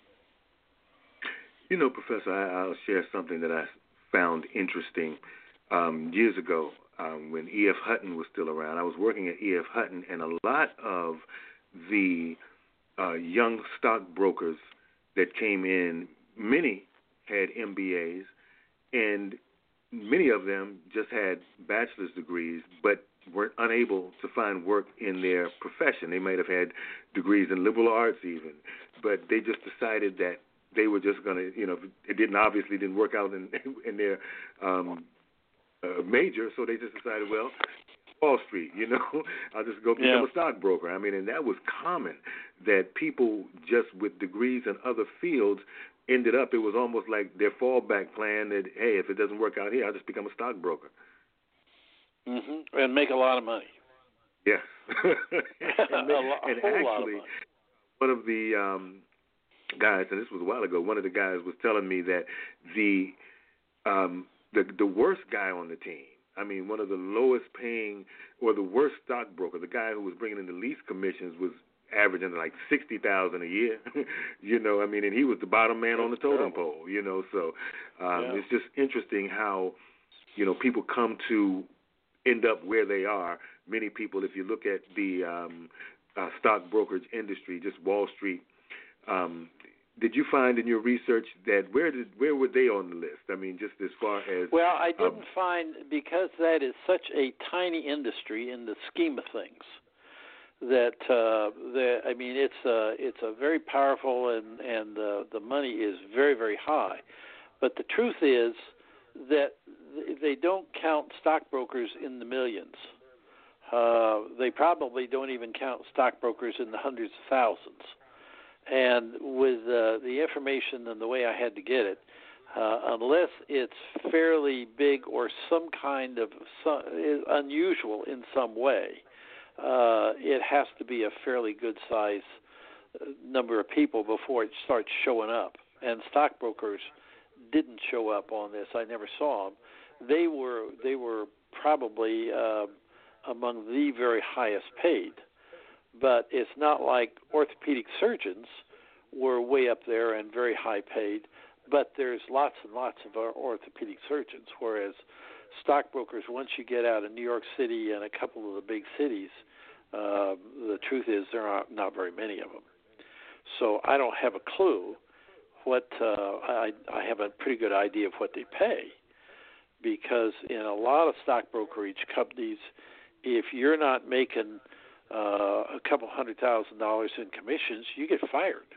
Speaker 1: You know, Professor, I, I'll share something that I found interesting. Um, years ago, um, when E F. Hutton was still around, I was working at E F. Hutton, and a lot of the uh, young stockbrokers that came in, many had M B As, and many of them just had bachelor's degrees, but were unable to find work in their profession. They might have had degrees in liberal arts even, but they just decided that they were just going to, you know, it didn't obviously didn't work out in in their um, uh, major, so they just decided, well, Wall Street, you know, I'll just go become
Speaker 2: yeah.
Speaker 1: a stockbroker. I mean, and that was common, that people just with degrees in other fields ended up, it was almost like their fallback plan that, hey, if it doesn't work out here, I'll just become a stockbroker.
Speaker 2: Mm-hmm. And make a lot of money.
Speaker 1: Yes. and,
Speaker 2: a, lo- a
Speaker 1: and
Speaker 2: whole
Speaker 1: actually,
Speaker 2: lot of money.
Speaker 1: One of the um, guys, and this was a while ago, one of the guys was telling me that the um, the the worst guy on the team, I mean, one of the lowest paying or the worst stockbroker, the guy who was bringing in the least commissions was averaging like sixty thousand a year. you know, I mean, and he was the bottom man
Speaker 2: That's
Speaker 1: on the totem
Speaker 2: terrible.
Speaker 1: pole. You know, so um,
Speaker 2: yeah.
Speaker 1: it's just interesting how, you know, people come to end up where they are. Many people, if you look at the um, uh, stock brokerage industry, just Wall Street, um, did you find in your research that where did where were they on the list? I mean, just as far as
Speaker 2: well, I didn't
Speaker 1: um,
Speaker 2: find, because that is such a tiny industry in the scheme of things, that uh, that I mean, it's a it's a very powerful and and uh, the money is very very high, but the truth is that they don't count stockbrokers in the millions. Uh, they probably don't even count stockbrokers in the hundreds of thousands. And with uh, the information and the way I had to get it, uh, unless it's fairly big or some kind of some, unusual in some way, uh, it has to be a fairly good size number of people before it starts showing up. And stockbrokers didn't show up on this. I never saw them. They were they were probably uh, among the very highest paid, but it's not like orthopedic surgeons were way up there and very high paid. But there's lots and lots of orthopedic surgeons, whereas stockbrokers, once you get out of New York City and a couple of the big cities, uh, the truth is there are not very many of them. So I don't have a clue what uh, I, I have a pretty good idea of what they pay, because in a lot of stock brokerage companies, if you're not making uh, a couple hundred thousand dollars in commissions, you get fired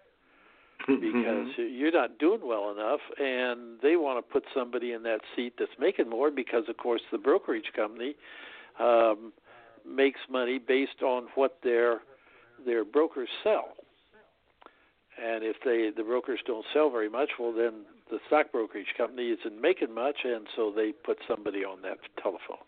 Speaker 2: because you're not doing well enough, and they want to put somebody in that seat that's making more because, of course, the brokerage company um, makes money based on what their their brokers sell. And if they the brokers don't sell very much, well, then the stock brokerage company isn't making much, and so they put somebody on that telephone.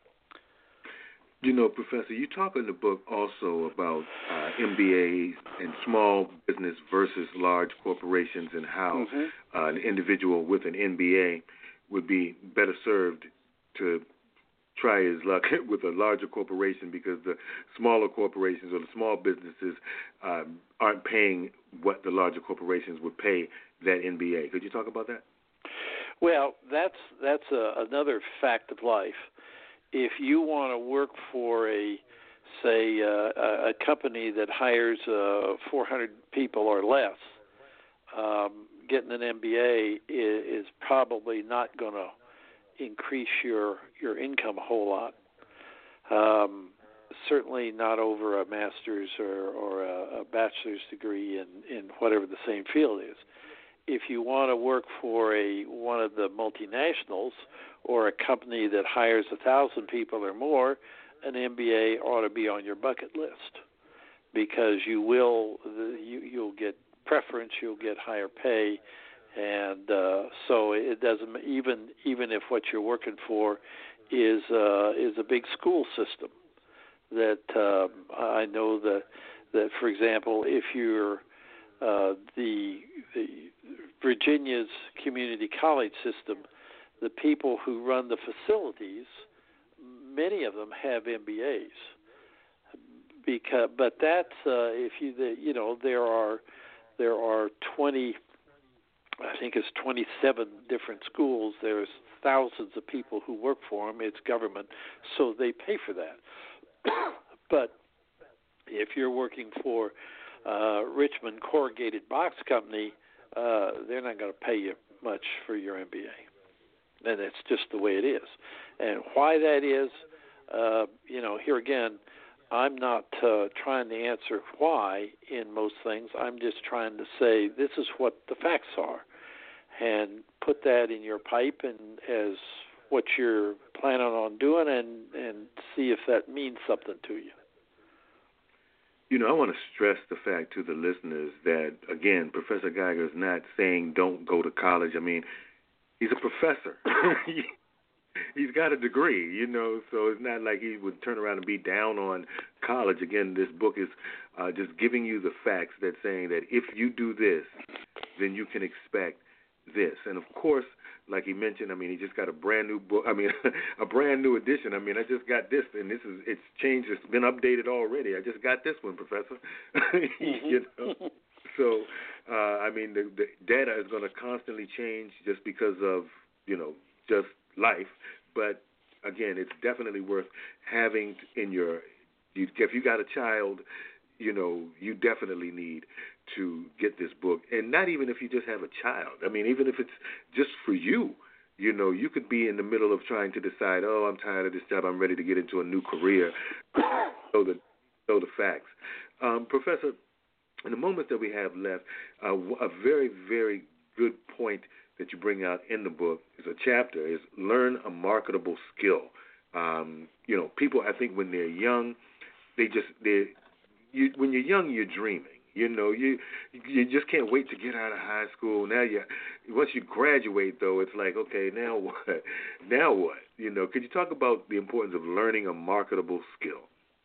Speaker 1: You know, Professor, you talk in the book also about uh, M B As and small business versus large corporations, and how mm-hmm. uh, an individual with an M B A would be better served to try his luck with a larger corporation, because the smaller corporations or the small businesses um, aren't paying what the larger corporations would pay that M B A. Could you talk about that?
Speaker 2: Well, that's that's a, another fact of life. If you want to work for a, say, uh, a company that hires uh, four hundred people or less, um, getting an M B A is, is probably not going to increase your, your income a whole lot. Um, certainly not over a master's or, or a, a bachelor's degree in, in whatever the same field is. If you want to work for a one of the multinationals or a company that hires a thousand people or more, an M B A ought to be on your bucket list, because you will you, you'll get preference, you'll get higher pay, and uh, so it doesn't even even if what you're working for is uh, is a big school system. That um, I know that that for example, if you're uh, the, the Virginia's community college system, the people who run the facilities, many of them have M B As. Because, but that's uh, if you the, you know there are there are twenty, I think it's twenty-seven different schools. There's thousands of people who work for them. It's government, so they pay for that. But if you're working for uh, Richmond Corrugated Box Company, uh, they're not going to pay you much for your M B A. And it's just the way it is. And why that is, uh, you know, here again, I'm not uh, trying to answer why in most things. I'm just trying to say this is what the facts are, and put that in your pipe and as what you're planning on doing, and, and see if that means something to you.
Speaker 1: You know, I want to stress the fact to the listeners that, again, Professor Geiger is not saying don't go to college. I mean, he's a professor. He's got a degree, you know, so it's not like he would turn around and be down on college. Again, this book is uh, just giving you the facts, that saying that if you do this, then you can expect this. And, of course, like he mentioned, I mean, he just got a brand new book. I mean, a brand new edition. I mean, I just got this, and this is it's changed. It's been updated already. I just got this one, Professor. You know, so uh, I mean, the, the data is going to constantly change just because of you know just life. But again, it's definitely worth having in your. You, if you got a child, you know, you definitely need to get this book. And not even if you just have a child. I mean, even if it's just for you, you know, you could be in the middle of trying to decide, oh, I'm tired of this job, I'm ready to get into a new career. know, the, know the facts. Um, Professor, in the moments that we have left, uh, a very, very good point that you bring out in the book is a chapter, is learn a marketable skill. Um, you know, people, I think when they're young, they just, they you when you're young, you're dreaming. You know, you you just can't wait to get out of high school. Now you, once you graduate, though, it's like, okay, now what? Now what? You know, could you talk about the importance of learning a marketable skill?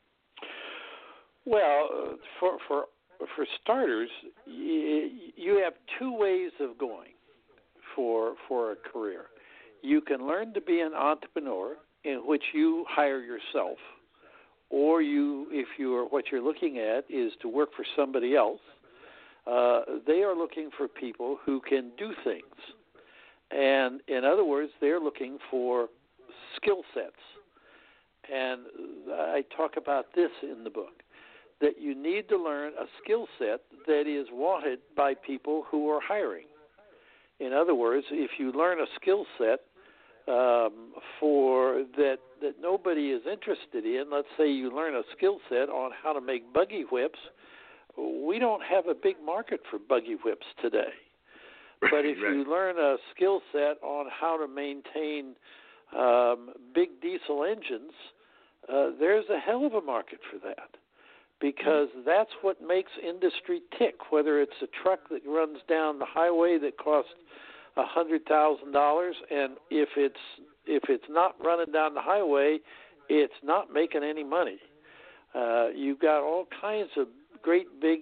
Speaker 2: Well, for for for starters, you, you have two ways of going for for a career. You can learn to be an entrepreneur, in which you hire yourself. Or you, if you are what you're looking at is to work for somebody else, uh, they are looking for people who can do things. And in other words, they're looking for skill sets. And I talk about this in the book, that you need to learn a skill set that is wanted by people who are hiring. In other words, if you learn a skill set Um, for that that nobody is interested in, let's say you learn a skill set on how to make buggy whips, we don't have a big market for buggy whips today. Right, but if right. you learn a skill set on how to maintain um, big diesel engines, uh, there's a hell of a market for that. because that's what makes industry tick, whether it's a truck that runs down the highway that costs one hundred thousand dollars, and if it's if it's not running down the highway, it's not making any money. Uh, you've got all kinds of great big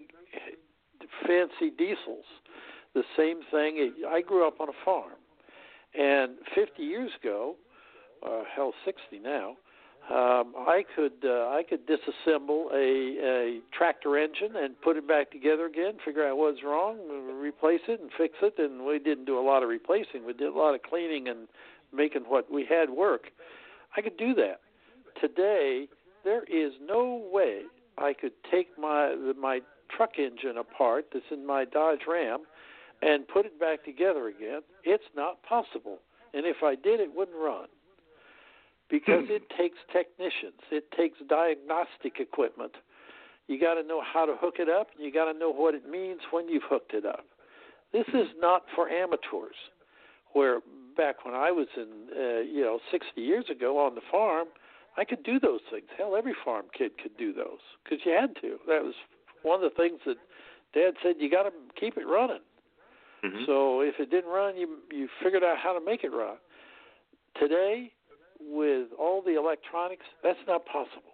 Speaker 2: fancy diesels. The same thing. I grew up on a farm, and fifty years ago, uh, hell, sixty now, um, I could uh, I could disassemble a, a tractor engine and put it back together again, figure out what's wrong, replace it, and fix it. And we didn't do a lot of replacing. We did a lot of cleaning and making what we had work. I could do that. Today, there is no way I could take my my truck engine apart that's in my Dodge Ram and put it back together again. It's not possible. And if I did, it wouldn't run. Because it takes technicians. It takes diagnostic equipment. You got to know how to hook it up, and you got to know what it means when you've hooked it up. This is not for amateurs. Where back when I was in, uh, you know, sixty years ago on the farm, I could do those things. Hell, every farm kid could do those because you had to. That was one of the things that Dad said, you got to keep it running. Mm-hmm. So if it didn't run, you you figured out how to make it run. Today, with all the electronics, that's not possible.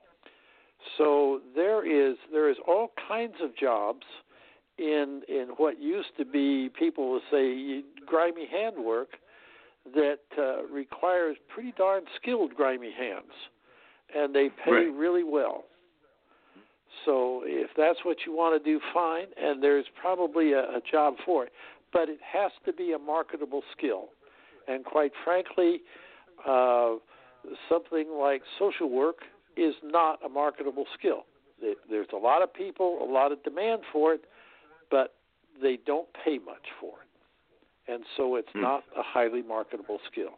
Speaker 2: So there is there is all kinds of jobs in in what used to be, people would say, grimy handwork that uh, requires pretty darn skilled grimy hands, and they pay right. really well. So if that's what you want to do, fine, and there's probably a, a job for it. But it has to be a marketable skill. And quite frankly, uh, something like social work is not a marketable skill. There's a lot of people, a lot of demand for it, but they don't pay much for it. And so it's hmm. not a highly marketable skill.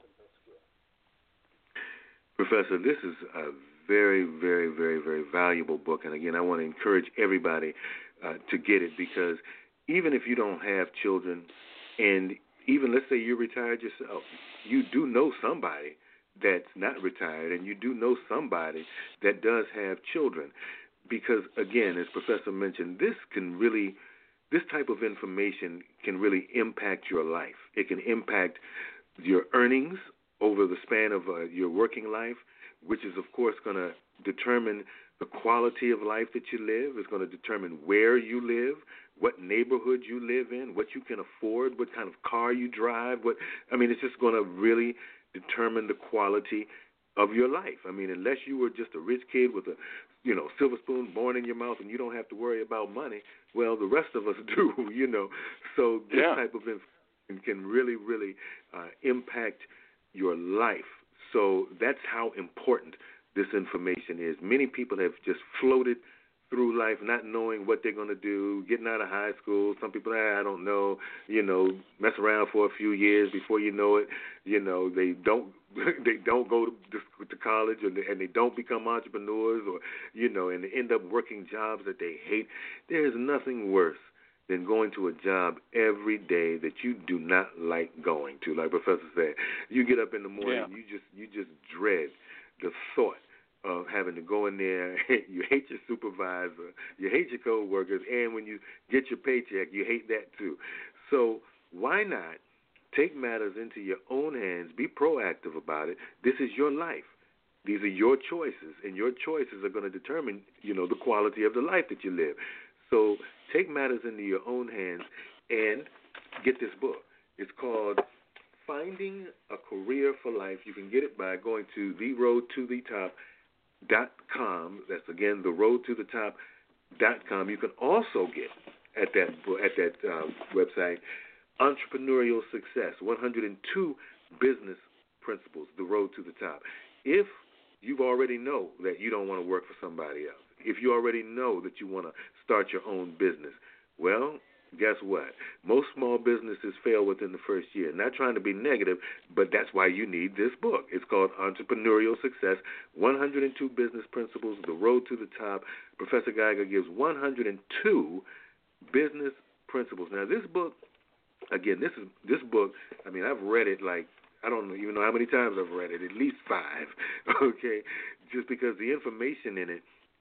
Speaker 1: Professor, this is a very, very, very, very valuable book. And again, I want to encourage everybody uh, to get it, because even if you don't have children, and even let's say you're retired yourself, you do know somebody that's not retired, and you do know somebody that does have children. Because, again, as Professor mentioned, this can really, this type of information can really impact your life. It can impact your earnings over the span of uh, your working life, which is, of course, going to determine the quality of life that you live. It's going to determine where you live, what neighborhood you live in, what you can afford, what kind of car you drive. What I mean, it's just going to really determine the quality of your life. I mean, unless you were just a rich kid with a, you know, silver spoon born in your mouth and you don't have to worry about money, well, the rest of us do, you know. So this yeah. type of information can really, really uh, impact your life. So that's how important this information is. Many people have just floated through life not knowing what they're going to do, getting out of high school. Some people, ah, I don't know, you know, mess around for a few years before you know it. You know, they don't they don't go to, to college, and they, and they don't become entrepreneurs, or, you know, and they end up working jobs that they hate. There is nothing worse than going to a job every day that you do not like going to. Like Professor said, you get up in the morning, yeah. you just you just dread the thought of having to go in there. You hate your supervisor, you hate your coworkers, and when you get your paycheck, you hate that too. So why not take matters into your own hands, be proactive about it? This is your life. These are your choices, and your choices are going to determine, you know, the quality of the life that you live. So take matters into your own hands and get this book. It's called Finding a Career for Life. You can get it by going to the road to the top dot com. That's, again, the road to the top dot com. You can also get at that at that uh, website Entrepreneurial Success, one hundred two Business Principles, The Road to the Top. If you already know that you don't want to work for somebody else, if you already know that you want to start your own business, well, guess what? Most small businesses fail within the first year. Not trying to be negative, but that's why you need this book. It's called Entrepreneurial Success, one hundred two Business Principles, The Road to the Top. Professor Geiger gives one hundred two business principles. Now, this book, again, this is this book, I mean, I've read it like, I don't even know how many times I've read it, at least five, okay, just because the information in it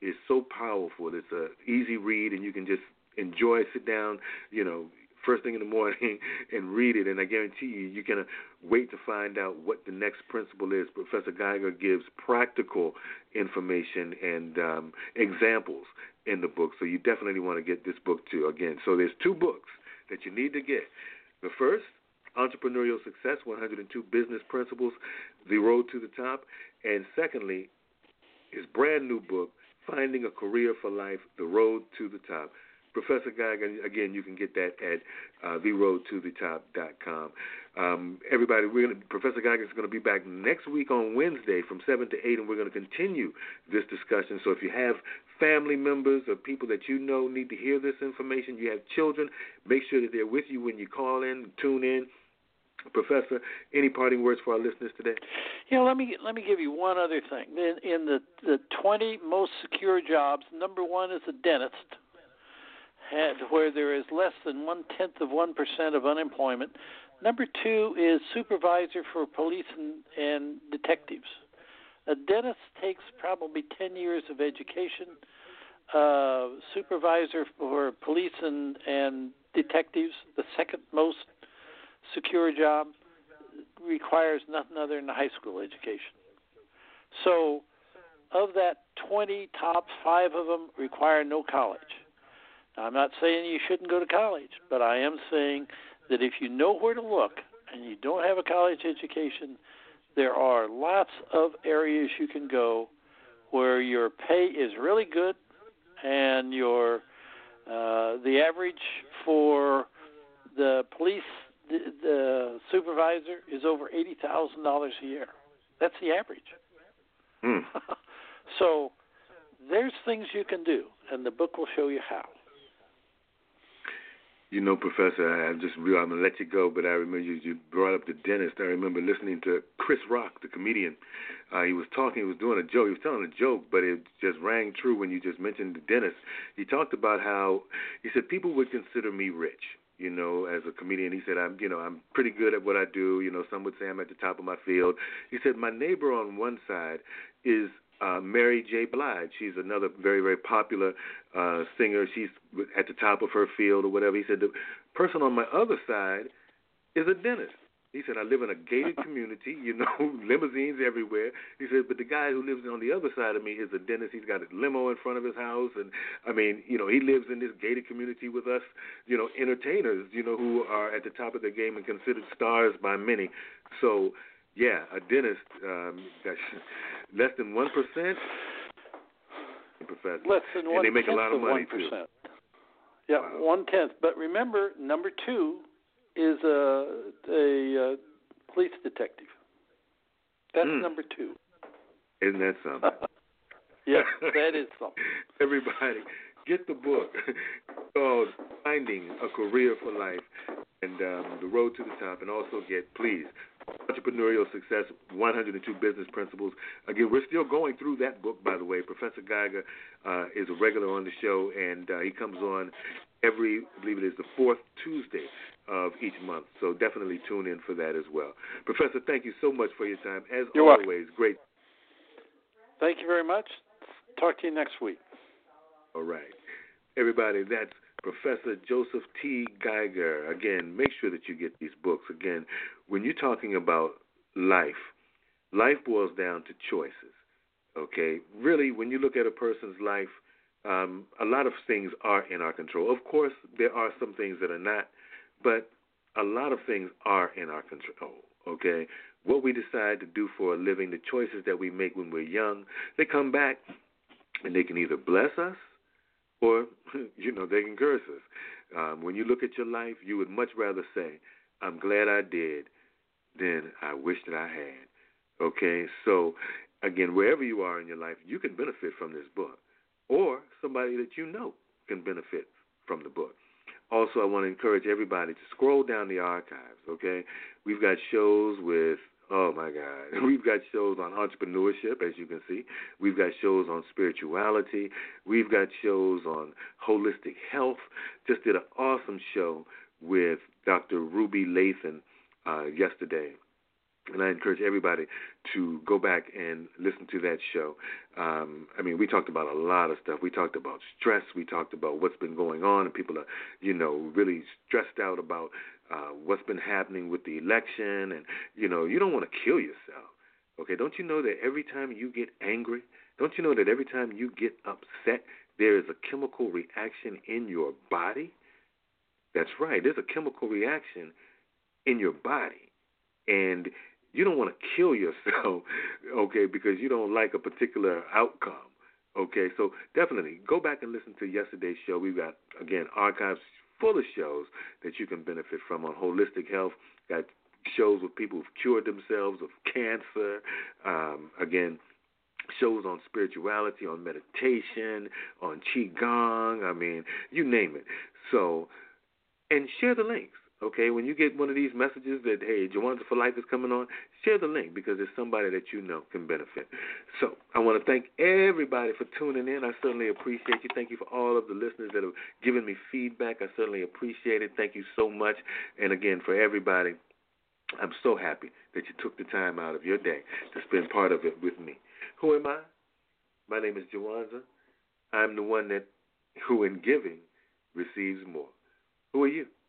Speaker 1: is so powerful. It's a easy read, and you can just enjoy, sit down, you know, first thing in the morning and read it. And I guarantee you, you're going to wait to find out what the next principle is. Professor Geiger gives practical information and um, examples in the book. So you definitely want to get this book too. Again, so there's two books that you need to get. The first, Entrepreneurial Success, one hundred two Business Principles, The Road to the Top. And secondly, his brand new book, Finding a Career for Life, The Road to the Top. Professor Geiger, again, you can get that at uh, the road to the top dot com. Um, everybody, we're gonna, Professor Geiger is going to be back next week on Wednesday from seven to eight, and we're going to continue this discussion. So if you have family members or people that you know need to hear this information, you have children, make sure that they're with you when you call in, tune in. Professor, any parting words for our listeners today?
Speaker 2: Yeah, let me let me give you one other thing. In, in the, the twenty most secure jobs, number one is a dentist, where there is less than one-tenth of one percent of unemployment. Number two is supervisor for police and, and detectives. A dentist takes probably ten years of education. Uh, supervisor for police and, and detectives, the second most secure job, requires nothing other than a high school education. So of that twenty, top five of them require no college. Now, I'm not saying you shouldn't go to college, but I am saying that if you know where to look and you don't have a college education, there are lots of areas you can go where your pay is really good and your uh, the average for the police the, the supervisor is over eighty thousand dollars a year. That's the average.
Speaker 1: Mm.
Speaker 2: So there's things you can do, and the book will show you how.
Speaker 1: You know, Professor, I just realized I'm going to let you go, but I remember you, you brought up the dentist. I remember listening to Chris Rock, the comedian. Uh, he was talking, he was doing a joke. He was telling a joke, but it just rang true when you just mentioned the dentist. He talked about how, he said, people would consider me rich, you know, as a comedian. He said, I'm, you know, I'm pretty good at what I do. You know, some would say I'm at the top of my field. He said, my neighbor on one side is Uh, Mary J. Blige. She's another very, very popular uh, singer. She's at the top of her field or whatever. He said the person on my other side is a dentist. He said, I live in a gated community, you know, limousines everywhere. He said, but the guy who lives on the other side of me is a dentist. He's got a limo in front of his house. And, I mean, you know, he lives in this gated community with us, you know, entertainers, you know, who are at the top of their game and considered stars by many. So, yeah, a dentist, um, less than one percent, Professor.
Speaker 2: Less than one
Speaker 1: and they make a lot of money,
Speaker 2: one percent.
Speaker 1: too.
Speaker 2: Yeah,
Speaker 1: Wow.
Speaker 2: one-tenth. But remember, number two is a, a, a police detective. That's
Speaker 1: mm.
Speaker 2: number two.
Speaker 1: Isn't that something?
Speaker 2: Yeah, that is something.
Speaker 1: Everybody, get the book called Finding a Career for Life and um, The Road to the Top, and also get, please, Entrepreneurial Success, one hundred two Business Principles. Again, we're still going through that book, by the way. Professor Geiger uh, is a regular on the show, and uh, he comes on every, I believe it is the fourth Tuesday of each month. So definitely tune in for that as well. Professor, thank you so much for your time. As
Speaker 2: You're
Speaker 1: always,
Speaker 2: welcome.
Speaker 1: Great.
Speaker 2: Thank you very much. Talk to you next week.
Speaker 1: All right. Everybody, that's Professor Joseph T. Geiger. Again, make sure that you get these books. Again, when you're talking about life, life boils down to choices, okay? Really, when you look at a person's life, um, a lot of things are in our control. Of course, there are some things that are not, but a lot of things are in our control, okay? What we decide to do for a living, the choices that we make when we're young, they come back and they can either bless us or, you know, they can curse us. Um, when you look at your life, you would much rather say, I'm glad I did, than I wish that I had. Okay? So, again, wherever you are in your life, you can benefit from this book. Or somebody that you know can benefit from the book. Also, I want to encourage everybody to scroll down the archives, okay? We've got shows with, oh, my God. We've got shows on entrepreneurship, as you can see. We've got shows on spirituality. We've got shows on holistic health. Just did an awesome show with Doctor Ruby Lathan uh, yesterday. And I encourage everybody to go back and listen to that show. Um, I mean, we talked about a lot of stuff. We talked about stress. We talked about what's been going on, and people are, you know, really stressed out about uh, what's been happening with the election. And, you know, you don't want to kill yourself. Okay, don't you know that every time you get angry, don't you know that every time you get upset, there is a chemical reaction in your body? That's right. There's a chemical reaction in your body. And you don't want to kill yourself, okay, because you don't like a particular outcome, okay? So definitely go back and listen to yesterday's show. We've got, again, archives full of shows that you can benefit from on holistic health. Got shows with people who've cured themselves of cancer. Um, again, shows on spirituality, on meditation, on Qigong. I mean, you name it. So, and share the links. Okay, when you get one of these messages that, hey, Jawanza for Life is coming on, share the link because there's somebody that you know can benefit. So I want to thank everybody for tuning in. I certainly appreciate you. Thank you for all of the listeners that have given me feedback. I certainly appreciate it. Thank you so much. And again, for everybody, I'm so happy that you took the time out of your day to spend part of it with me. Who am I? My name is Jawanza. I'm the one that, who in giving, receives more. Who are you?